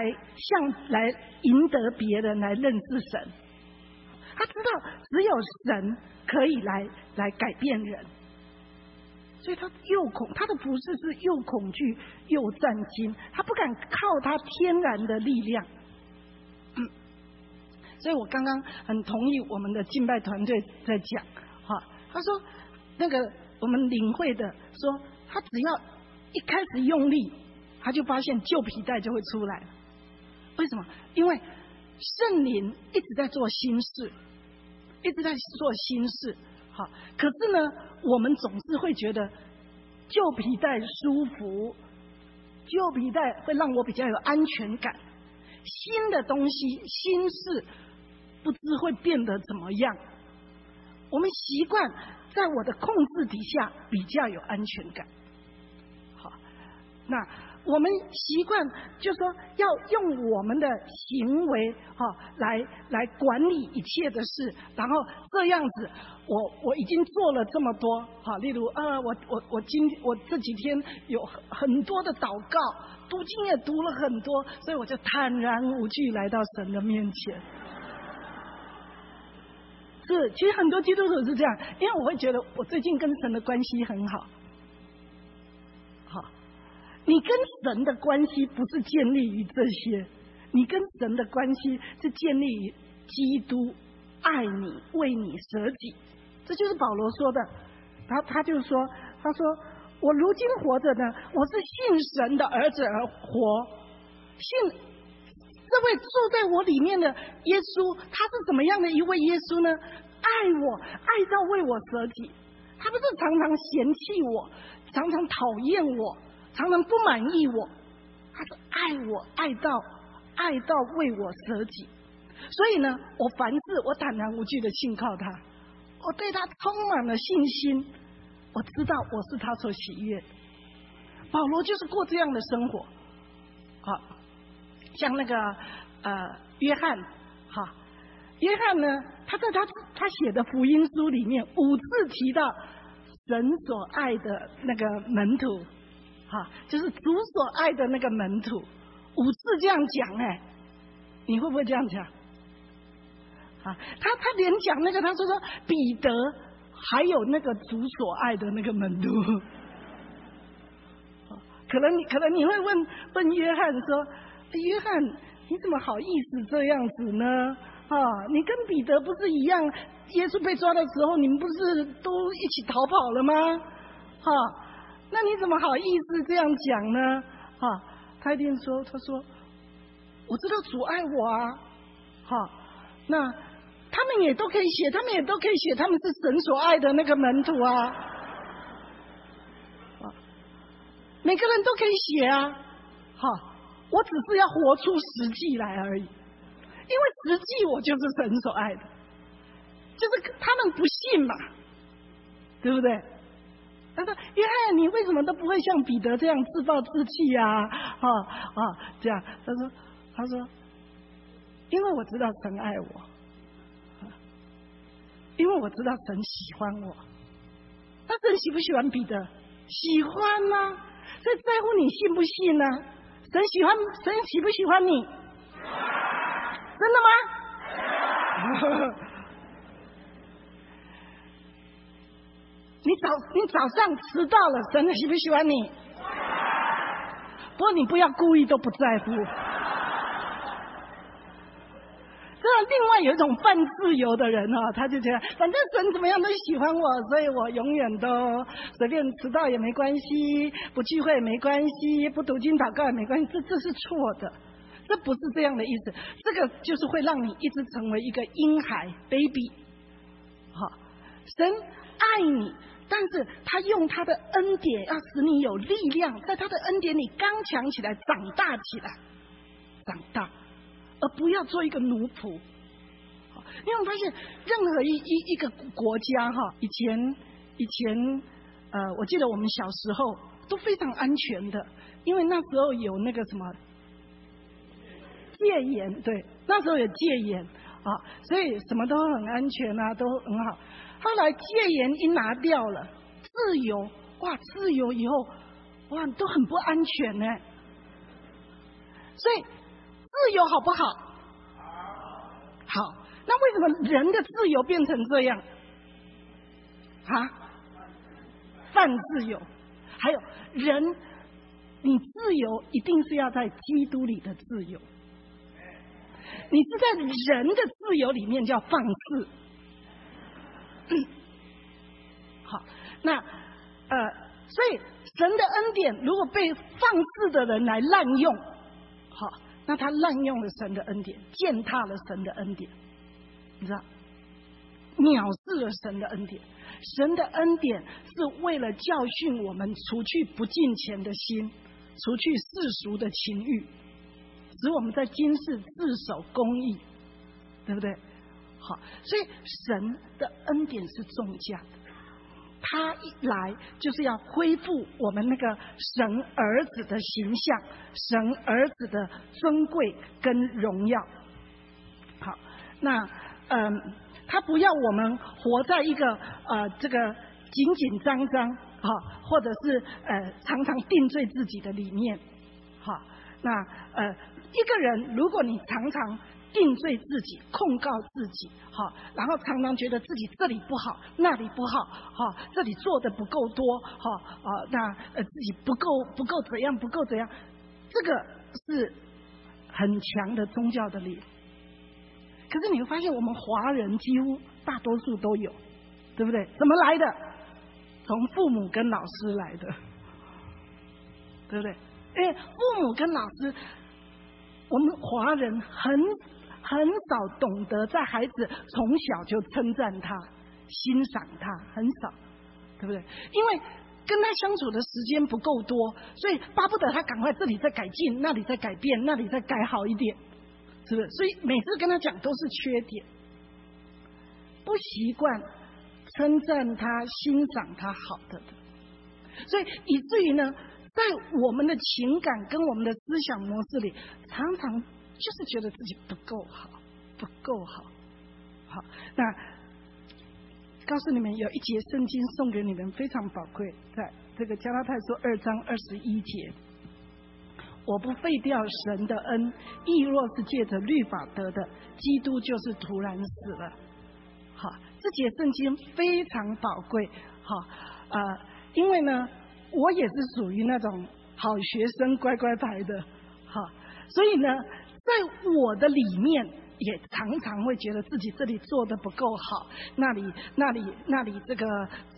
赢得别人来认识神，他知道只有神可以来改变人，所以他的服事是又恐惧又战惊，他不敢靠他天然的力量。所以我刚刚很同意我们的敬拜团队在讲，他说那个我们领会的说，他只要一开始用力，他就发现旧皮带就会出来了。为什么？因为圣灵一直在做新事，好，可是呢，我们总是会觉得旧皮带舒服，旧皮带会让我比较有安全感，新的东西、新事不知会变得怎么样。我们习惯在我的控制底下比较有安全感。好，那我们习惯就是说要用我们的行为来管理一切的事，然后这样子我已经做了这么多，例如我这几天有很多的祷告，读经也读了很多，所以我就坦然无惧来到神的面前。是，其实很多基督徒是这样，因为我会觉得我最近跟神的关系很好。好，你跟神的关系不是建立于这些，你跟神的关系是建立于基督爱你，为你舍己。这就是保罗说的，他就说，他说我如今活着呢，我是信神的儿子而活，信这位住在我里面的耶稣，他是怎么样的一位耶稣呢？爱我，爱到为我舍己。他不是常常嫌弃我，常常讨厌我，常常不满意我，他是爱我，爱到为我舍己。所以呢，我凡事我坦然无惧的信靠他，我对他充满了信心，我知道我是他所喜悦。保罗就是过这样的生活。好，像那个约翰，约翰呢，他在他写的福音书里面5次提到神所爱的那个门徒，就是主所爱的那个门徒，5次这样讲。你会不会这样讲？他连讲那个，他说彼得还有那个主所爱的那个门徒。可能你会问约翰说，约翰你怎么好意思这样子呢？你跟彼得不是一样，耶稣被抓的时候你们不是都一起逃跑了吗？那你怎么好意思这样讲呢？他一定说，他说我知道主爱我啊， 那他们也都可以写，他们是神所爱的那个门徒啊。每个人都可以写啊。好，我只是要活出实际来而已，因为实际我就是神所爱的，就是他们不信嘛，对不对？他说：“约翰，你为什么都不会像彼得这样自暴自弃啊？这样。”他说，因为我知道神爱我，因为我知道神喜欢我。那神喜不喜欢彼得？喜欢啊，所以在乎你信不信呢？神喜不喜欢你？真的吗？你早上迟到了，神喜不喜欢你？不过你不要故意都不在乎。另外有一种半自由的人他就觉得反正神怎么样都喜欢我，所以我永远都随便迟到也没关系，不聚会也没关系，不读经祷告也没关系。这是错的，这不是这样的意思。这个就是会让你一直成为一个婴孩 baby。神爱你，但是他用他的恩典要使你有力量，在他的恩典里刚强起来，长大起来，长大，而不要做一个奴仆。因为我发现任何一个国家以前我记得我们小时候都非常安全的，因为那时候有那个什么戒严，对，那时候有戒严所以什么都很安全啊，都很好。后来戒严一拿掉了，自由，自由以后都很不安全呢。所以自由好不好？好。那为什么人的自由变成这样泛自由？还有人，你自由一定是要在基督里的自由，你是在人的自由里面叫放肆。好，那所以神的恩典如果被放肆的人来滥用，那他滥用了神的恩典，践踏了神的恩典，你知道，藐视了神的恩典。神的恩典是为了教训我们，除去不敬虔的心，除去世俗的情欲，使我们在今世自守公义，对不对？好，所以神的恩典是重价的，他一来就是要恢复我们那个神儿子的形象，神儿子的尊贵跟荣耀。好，那他不要我们活在一个这个紧紧张张或者是常常定罪自己的里面。好，那一个人如果你常常定罪自己，控告自己，然后常常觉得自己这里不好，那里不好，这里做的不够多，那自己不够怎样，不够怎样，这个是很强的宗教的力。可是你会发现，我们华人几乎大多数都有，对不对？怎么来的？从父母跟老师来的，对不对？因为父母跟老师，我们华人很少懂得在孩子从小就称赞他、欣赏他，很少，对不对？因为跟他相处的时间不够多，所以巴不得他赶快这里再改进，那里再改变，那里再改好一点，是不是？所以每次跟他讲都是缺点，不习惯称赞他、欣赏他好的，所以以至于呢，在我们的情感跟我们的思想模式里，常常就是觉得自己不够好，不够好。好，那告诉你们，有一节圣经送给你们非常宝贵，在这个加拉太书2章21节，我不废掉神的恩，亦若是借着律法得的，基督就是突然死了。好，这节圣经非常宝贵。好，因为呢，我也是属于那种好学生、乖乖牌的。好，所以呢，在我的里面也常常会觉得自己这里做的不够好，那里这个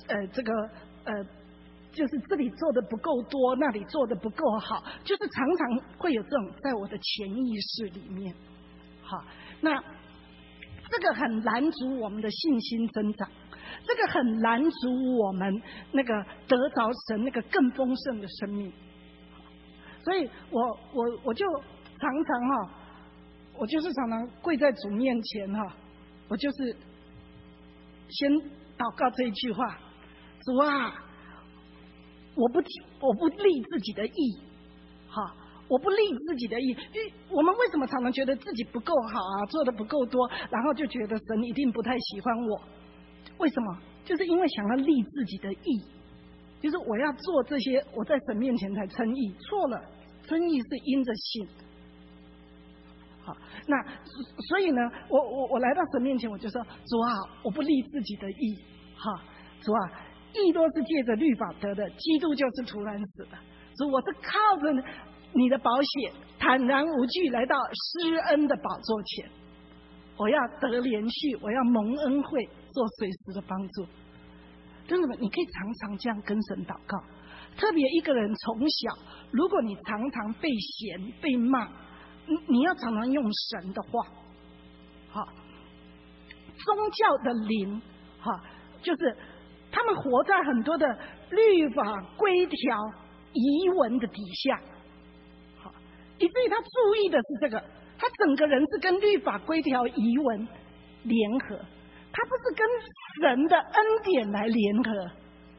就是这里做的不够多，那里做的不够好，就是常常会有这种在我的潜意识里面。好，那这个很拦阻我们的信心增长，这个很拦阻我们那个得着神那个更丰盛的生命。所以我就常常我就是常常跪在主面前我就是先祷告这一句话：主啊，我不立自己的义，我不立自己的义。因为我们为什么常常觉得自己不够好啊，做的不够多，然后就觉得神一定不太喜欢我？为什么？就是因为想要立自己的义，就是我要做这些，我在神面前才称义。错了，称义是因着信。好，那所以呢，我来到神面前，我就说：主啊，我不立自己的义，主啊，义都是借着律法得的，基督就是突然死的。主，我是靠着你的宝血，坦然无惧来到施恩的宝座前，我要得连续，我要蒙恩惠，做随时的帮助。弟兄们，你可以常常这样跟神祷告。特别一个人从小，如果你常常被嫌被骂，你要常常用神的话。宗教的灵，就是他们活在很多的律法规条遗文的底下，以至于他注意的是这个，他整个人是跟律法规条遗文联合，他不是跟神的恩典来联合。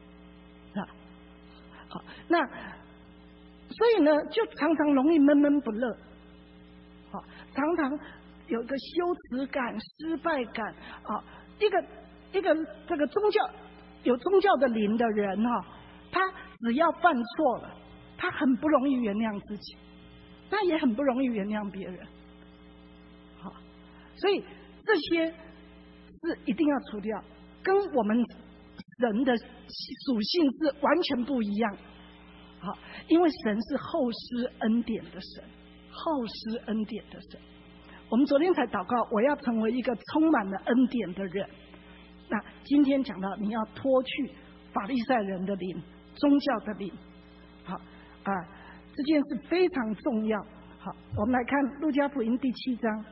好，那所以呢，就常常容易闷闷不乐，常常有个羞耻感、失败感一个这个有宗教的灵的人他只要犯错了，他很不容易原谅自己，他也很不容易原谅别人。所以这些是一定要除掉，跟我们人的属性是完全不一样。因为神是厚施恩典的神，厚施恩典的神。我们昨天才祷告，我要成为一个充满了恩典的人。那今天讲到你要脱去法利赛人的灵，宗教的灵。这件事非常重要。好，我们来看路加福音第7章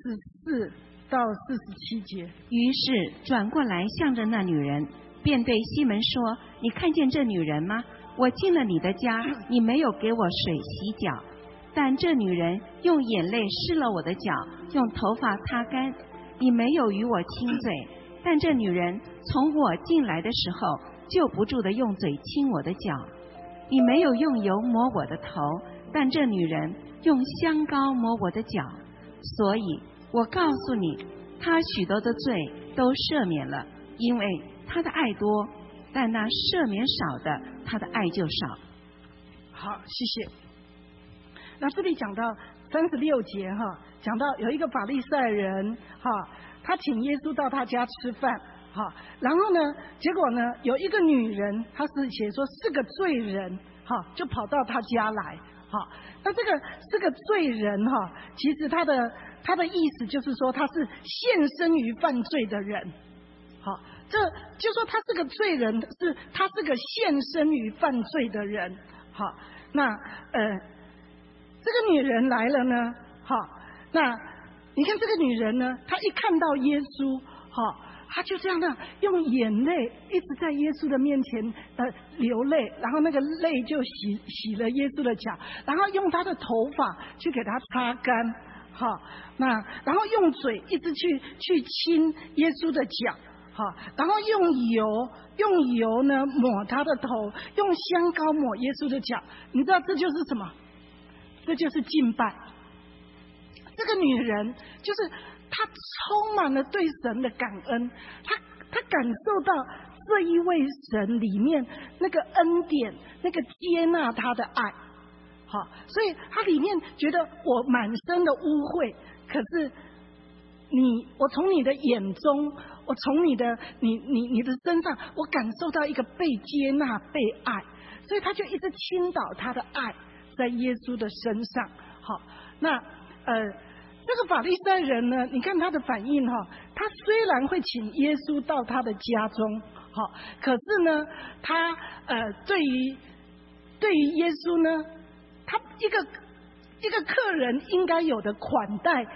44到47节。 于是转过来向着那女人，便对西门说：你看见这女人吗？我进了你的家，你没有给我水洗脚，但这女人用眼泪湿了我的脚，用头发擦干。你没有与我亲嘴，但这女人从我进来的时候就不住地用嘴亲我的脚。你没有用油抹我的头，但这女人用香膏抹我的脚。所以我告诉你，她许多的罪都赦免了，因为她的爱多，但那赦免少的，他的爱就少。 好，谢谢。那这里讲到36节讲到有一个法利赛人他请耶稣到他家吃饭然后呢，结果呢有一个女人，他是写说是个罪人就跑到他家来那这个是个罪人其实他的意思就是说他是献身于犯罪的人。这就说他是个罪人，他是个献身于犯罪的人。那这个女人来了呢，那你看这个女人呢，她一看到耶稣，她就这样的用眼泪一直在耶稣的面前流泪，然后那个泪就洗了耶稣的脚，然后用她的头发去给他擦干。那然后用嘴一直去亲耶稣的脚。然后用油呢抹他的头，用香膏抹耶稣的脚。你知道这就是什么？这就是敬拜。这个女人就是她充满了对神的感恩，她感受到这一位神里面那个恩典，那个接纳她的爱。所以她里面觉得我满身的污秽，可是我从你的眼中，我从你的身上，我感受到一个被接纳、被爱，所以他就一直倾倒他的爱在耶稣的身上。那这个法利赛人呢，你看他的反应他虽然会请耶稣到他的家中，可是呢，他对于耶稣呢，他一个客人应该有的款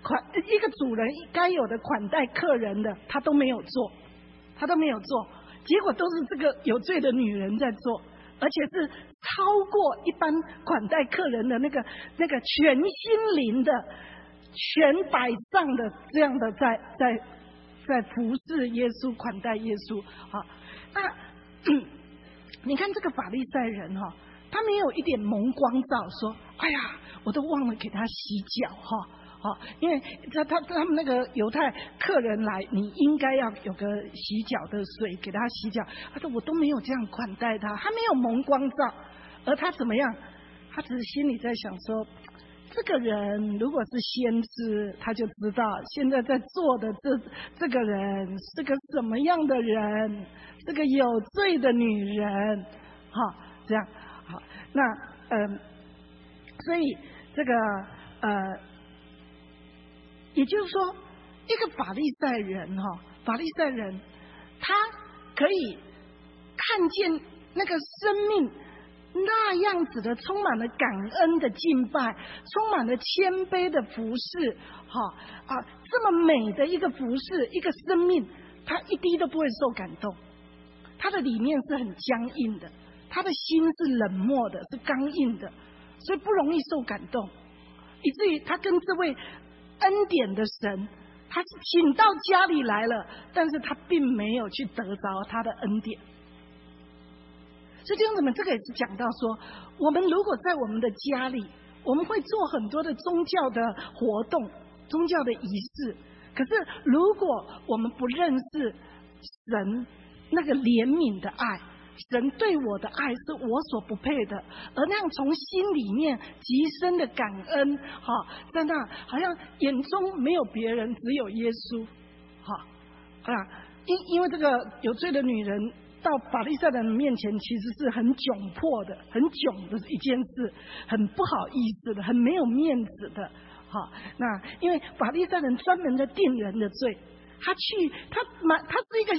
一个主人该有的款待客人的，他都没有做，结果都是这个有罪的女人在做，而且是超过一般款待客人的那个全心灵的、全百上的这样的在服侍耶稣、款待耶稣。好，那你看这个法利赛人哈，他没有一点蒙光照，说哎呀，我都忘了给他洗脚哈。因为他们那个犹太客人来，你应该要有个洗脚的水给他洗脚。他说我都没有这样款待他，他没有蒙光照，而他怎么样？他只是心里在想说，这个人如果是先知，他就知道现在在做的这个人是个什么样的人，是个有罪的女人。好，这样好，那所以这个也就是说，一个法利赛人他可以看见那个生命那样子的充满了感恩的敬拜，充满了谦卑的服侍，这么美的一个服侍，一个生命，他一滴都不会受感动，他的里面是很僵硬的，他的心是冷漠的，是刚硬的，所以不容易受感动，以至于他跟这位恩典的神，他是请到家里来了，但是他并没有去得着他的恩典。所以弟兄姊妹，这个也是讲到说，我们如果在我们的家里，我们会做很多的宗教的活动、宗教的仪式，可是如果我们不认识神那个怜悯的爱，神对我的爱是我所不配的，而那样从心里面极深的感恩，在那好像眼中没有别人，只有耶稣，因为这个有罪的女人到法利赛人面前，其实是很窘迫的、很囧的一件事，很不好意思的，很没有面子的。那因为法利赛人专门的定人的罪，他是一个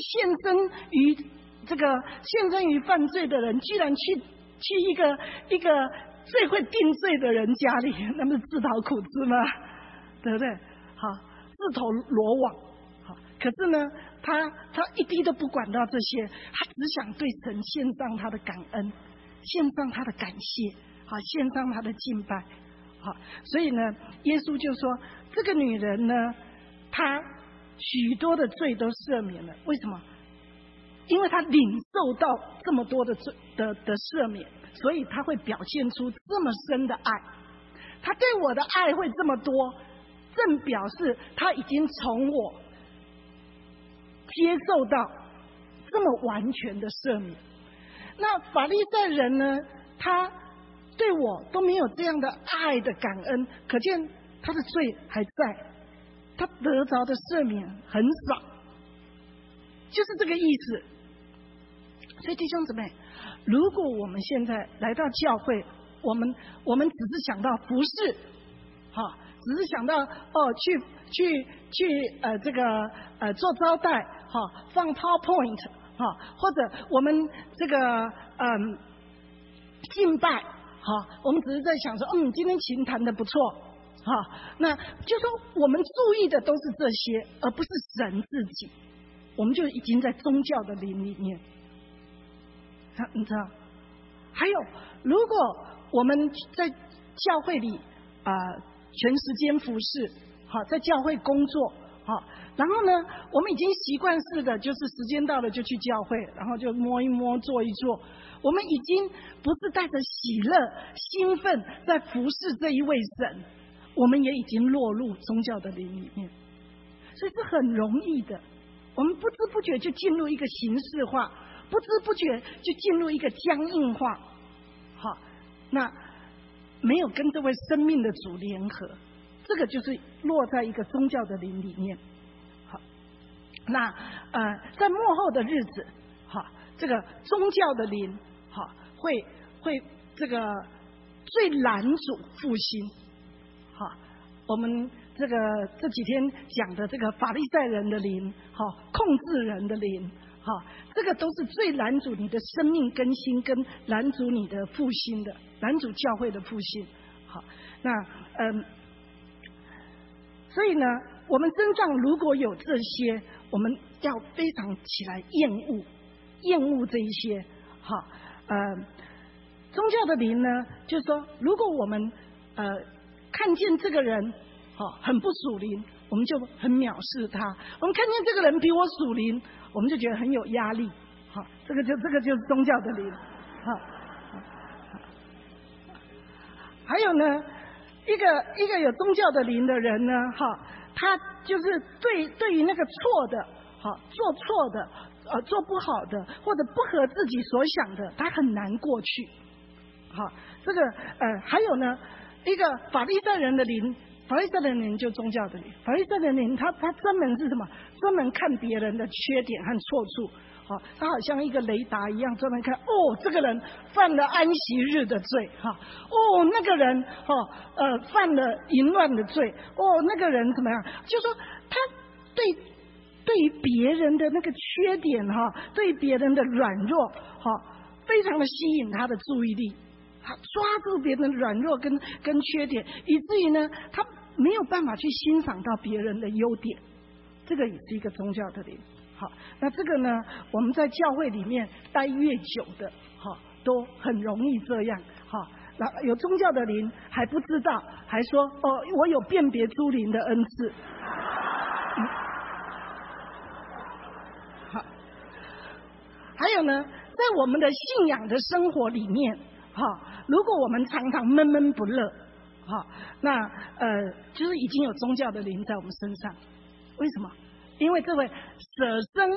献身于犯罪的人，居然去一个最会定罪的人家里，那不是自讨苦吃吗？对不对？自投罗网。可是呢，他一滴都不管到这些，他只想对神献上他的感恩，献上他的感谢，献上他的敬拜。所以呢，耶稣就说，这个女人呢，她许多的罪都赦免了。为什么？因为她领受到这么多的罪的赦免，所以她会表现出这么深的爱。她对我的爱会这么多，正表示她已经从我接受到这么完全的赦免。那法利赛人呢，他对我都没有这样的爱的感恩，可见他的罪还在，他得着的赦免很少，就是这个意思。所以弟兄姊妹，如果我们现在来到教会，我们只是想到服侍，只是想到去这个做招待，放 PowerPoint，或者我们这个敬拜，我们只是在想说，今天琴弹得不错，那就说我们注意的都是这些，而不是神自己，我们就已经在宗教的灵里面。你知道？还有，如果我们在教会里全时间服侍，在教会工作，然后呢，我们已经习惯式的就是时间到了就去教会，然后就摸一摸做一做，我们已经不是带着喜乐兴奋在服侍这一位神，我们也已经落入宗教的灵里面，所以是很容易的，我们不知不觉就进入一个形式化，不知不觉就进入一个僵硬化。那没有跟这位生命的主联合，这个就是落在一个宗教的灵里面。那在末后的日子，这个宗教的灵会这个最拦阻复兴。我们这几天讲的这个法利赛人的灵，控制人的灵，这个都是最拦阻你的生命更新，跟拦阻你的复兴的，拦阻教会的复兴。那所以呢，我们身上如果有这些，我们要非常起来厌恶这一些。好，宗教的灵呢，就是说，如果我们看见这个人很不属灵，我们就很藐视他；我们看见这个人比我属灵，我们就觉得很有压力。好，这个就是宗教的灵。好，还有呢，一个有宗教的灵的人呢，他就是对于那个错的，做错的，做不好的，或者不合自己所想的，他很难过去。好，这个还有呢，一个法利赛人的灵，法利赛人的灵就宗教的灵，法利赛人的灵他专门是什么？专门看别人的缺点和错处。好，他好像一个雷达一样，专门看这个人犯了安息日的罪，那个人犯了淫乱的罪，那个人怎么样？就说他对于别人的那个缺点对别人的软弱非常的吸引他的注意力，他抓住别人的软弱跟缺点，以至于呢，他没有办法去欣赏到别人的优点。这个也是一个宗教的灵。好，那这个呢，我们在教会里面待越久的，都很容易这样。那有宗教的灵还不知道，还说我有辨别诸灵的恩赐。好，还有呢，在我们的信仰的生活里面，如果我们常常闷闷不乐，那就是已经有宗教的灵在我们身上。为什么？因为这位舍身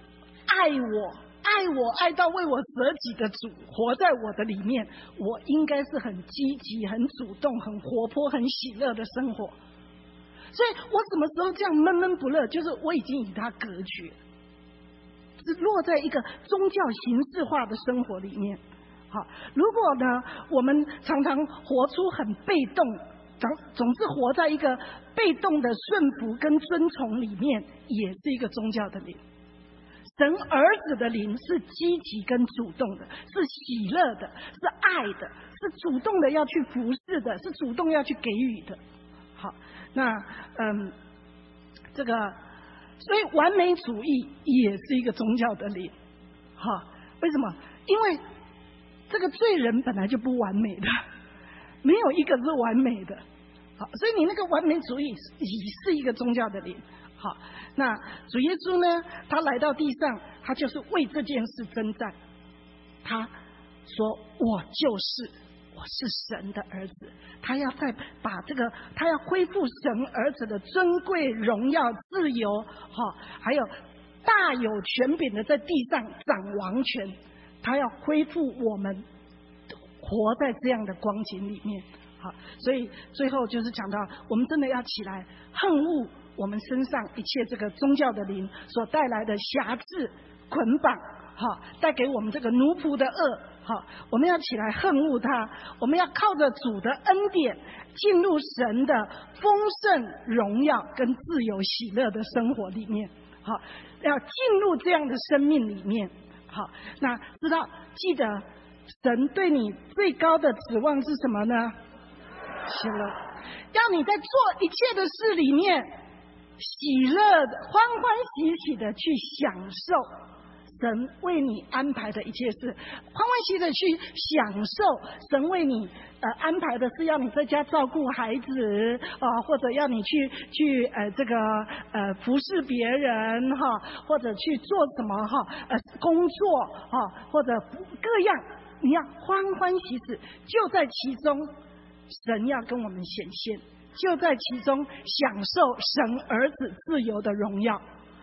爱到为我舍己的主活在我的里面，我应该是很积极、很主动、很活泼、很喜乐的生活。所以我什么时候这样闷闷不乐，就是我已经与他隔绝，是落在一个宗教形式化的生活里面。好，如果呢，我们常常活出很被动，总是活在一个被动的顺服跟遵从里面，也是一个宗教的灵。神儿子的灵是积极跟主动的，是喜乐的，是爱的，是主动的要去服侍的，是主动要去给予的。好，那这个所以完美主义也是一个宗教的灵。好，为什么？因为这个罪人本来就不完美的，没有一个是完美的。好，所以你那个完美主义也是一个宗教的灵。好，那主耶稣呢，他来到地上，他就是为这件事征战。他说我是神的儿子，他要再把他要恢复神儿子的尊贵、荣耀、自由，还有大有权柄的在地上掌王权，他要恢复我们活在这样的光景里面。好，所以最后就是讲到，我们真的要起来恨恶我们身上一切这个宗教的灵所带来的辖制、捆绑，带给我们这个奴仆的恶。我们要起来恨恶它，我们要靠着主的恩典进入神的丰盛、荣耀跟自由、喜乐的生活里面。好，要进入这样的生命里面。好，那记得神对你最高的指望是什么呢？喜乐，要你在做一切的事里面喜乐的、欢欢喜喜的去享受神为你安排的一切事，欢欢喜喜的去享受神为你安排的是要你在家照顾孩子或者要你去这个服侍别人或者去做什么工作或者各样，你要欢欢喜喜，就在其中。神要跟我们显现，就在其中享受神儿子自由的荣耀。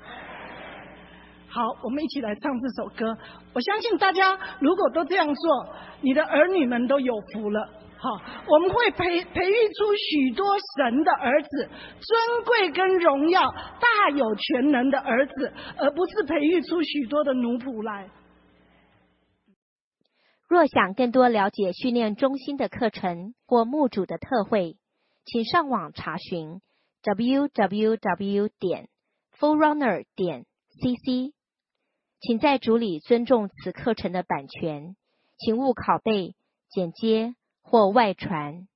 好，我们一起来唱这首歌。我相信大家如果都这样做，你的儿女们都有福了。好，我们会培育出许多神的儿子，尊贵跟荣耀、大有全能的儿子，而不是培育出许多的奴仆来。 若想更多了解训练中心的课程或牧主的特会，请上网查询 www.forerunner.cc。请在主里尊重此课程的版权，请勿拷贝、剪接或外传。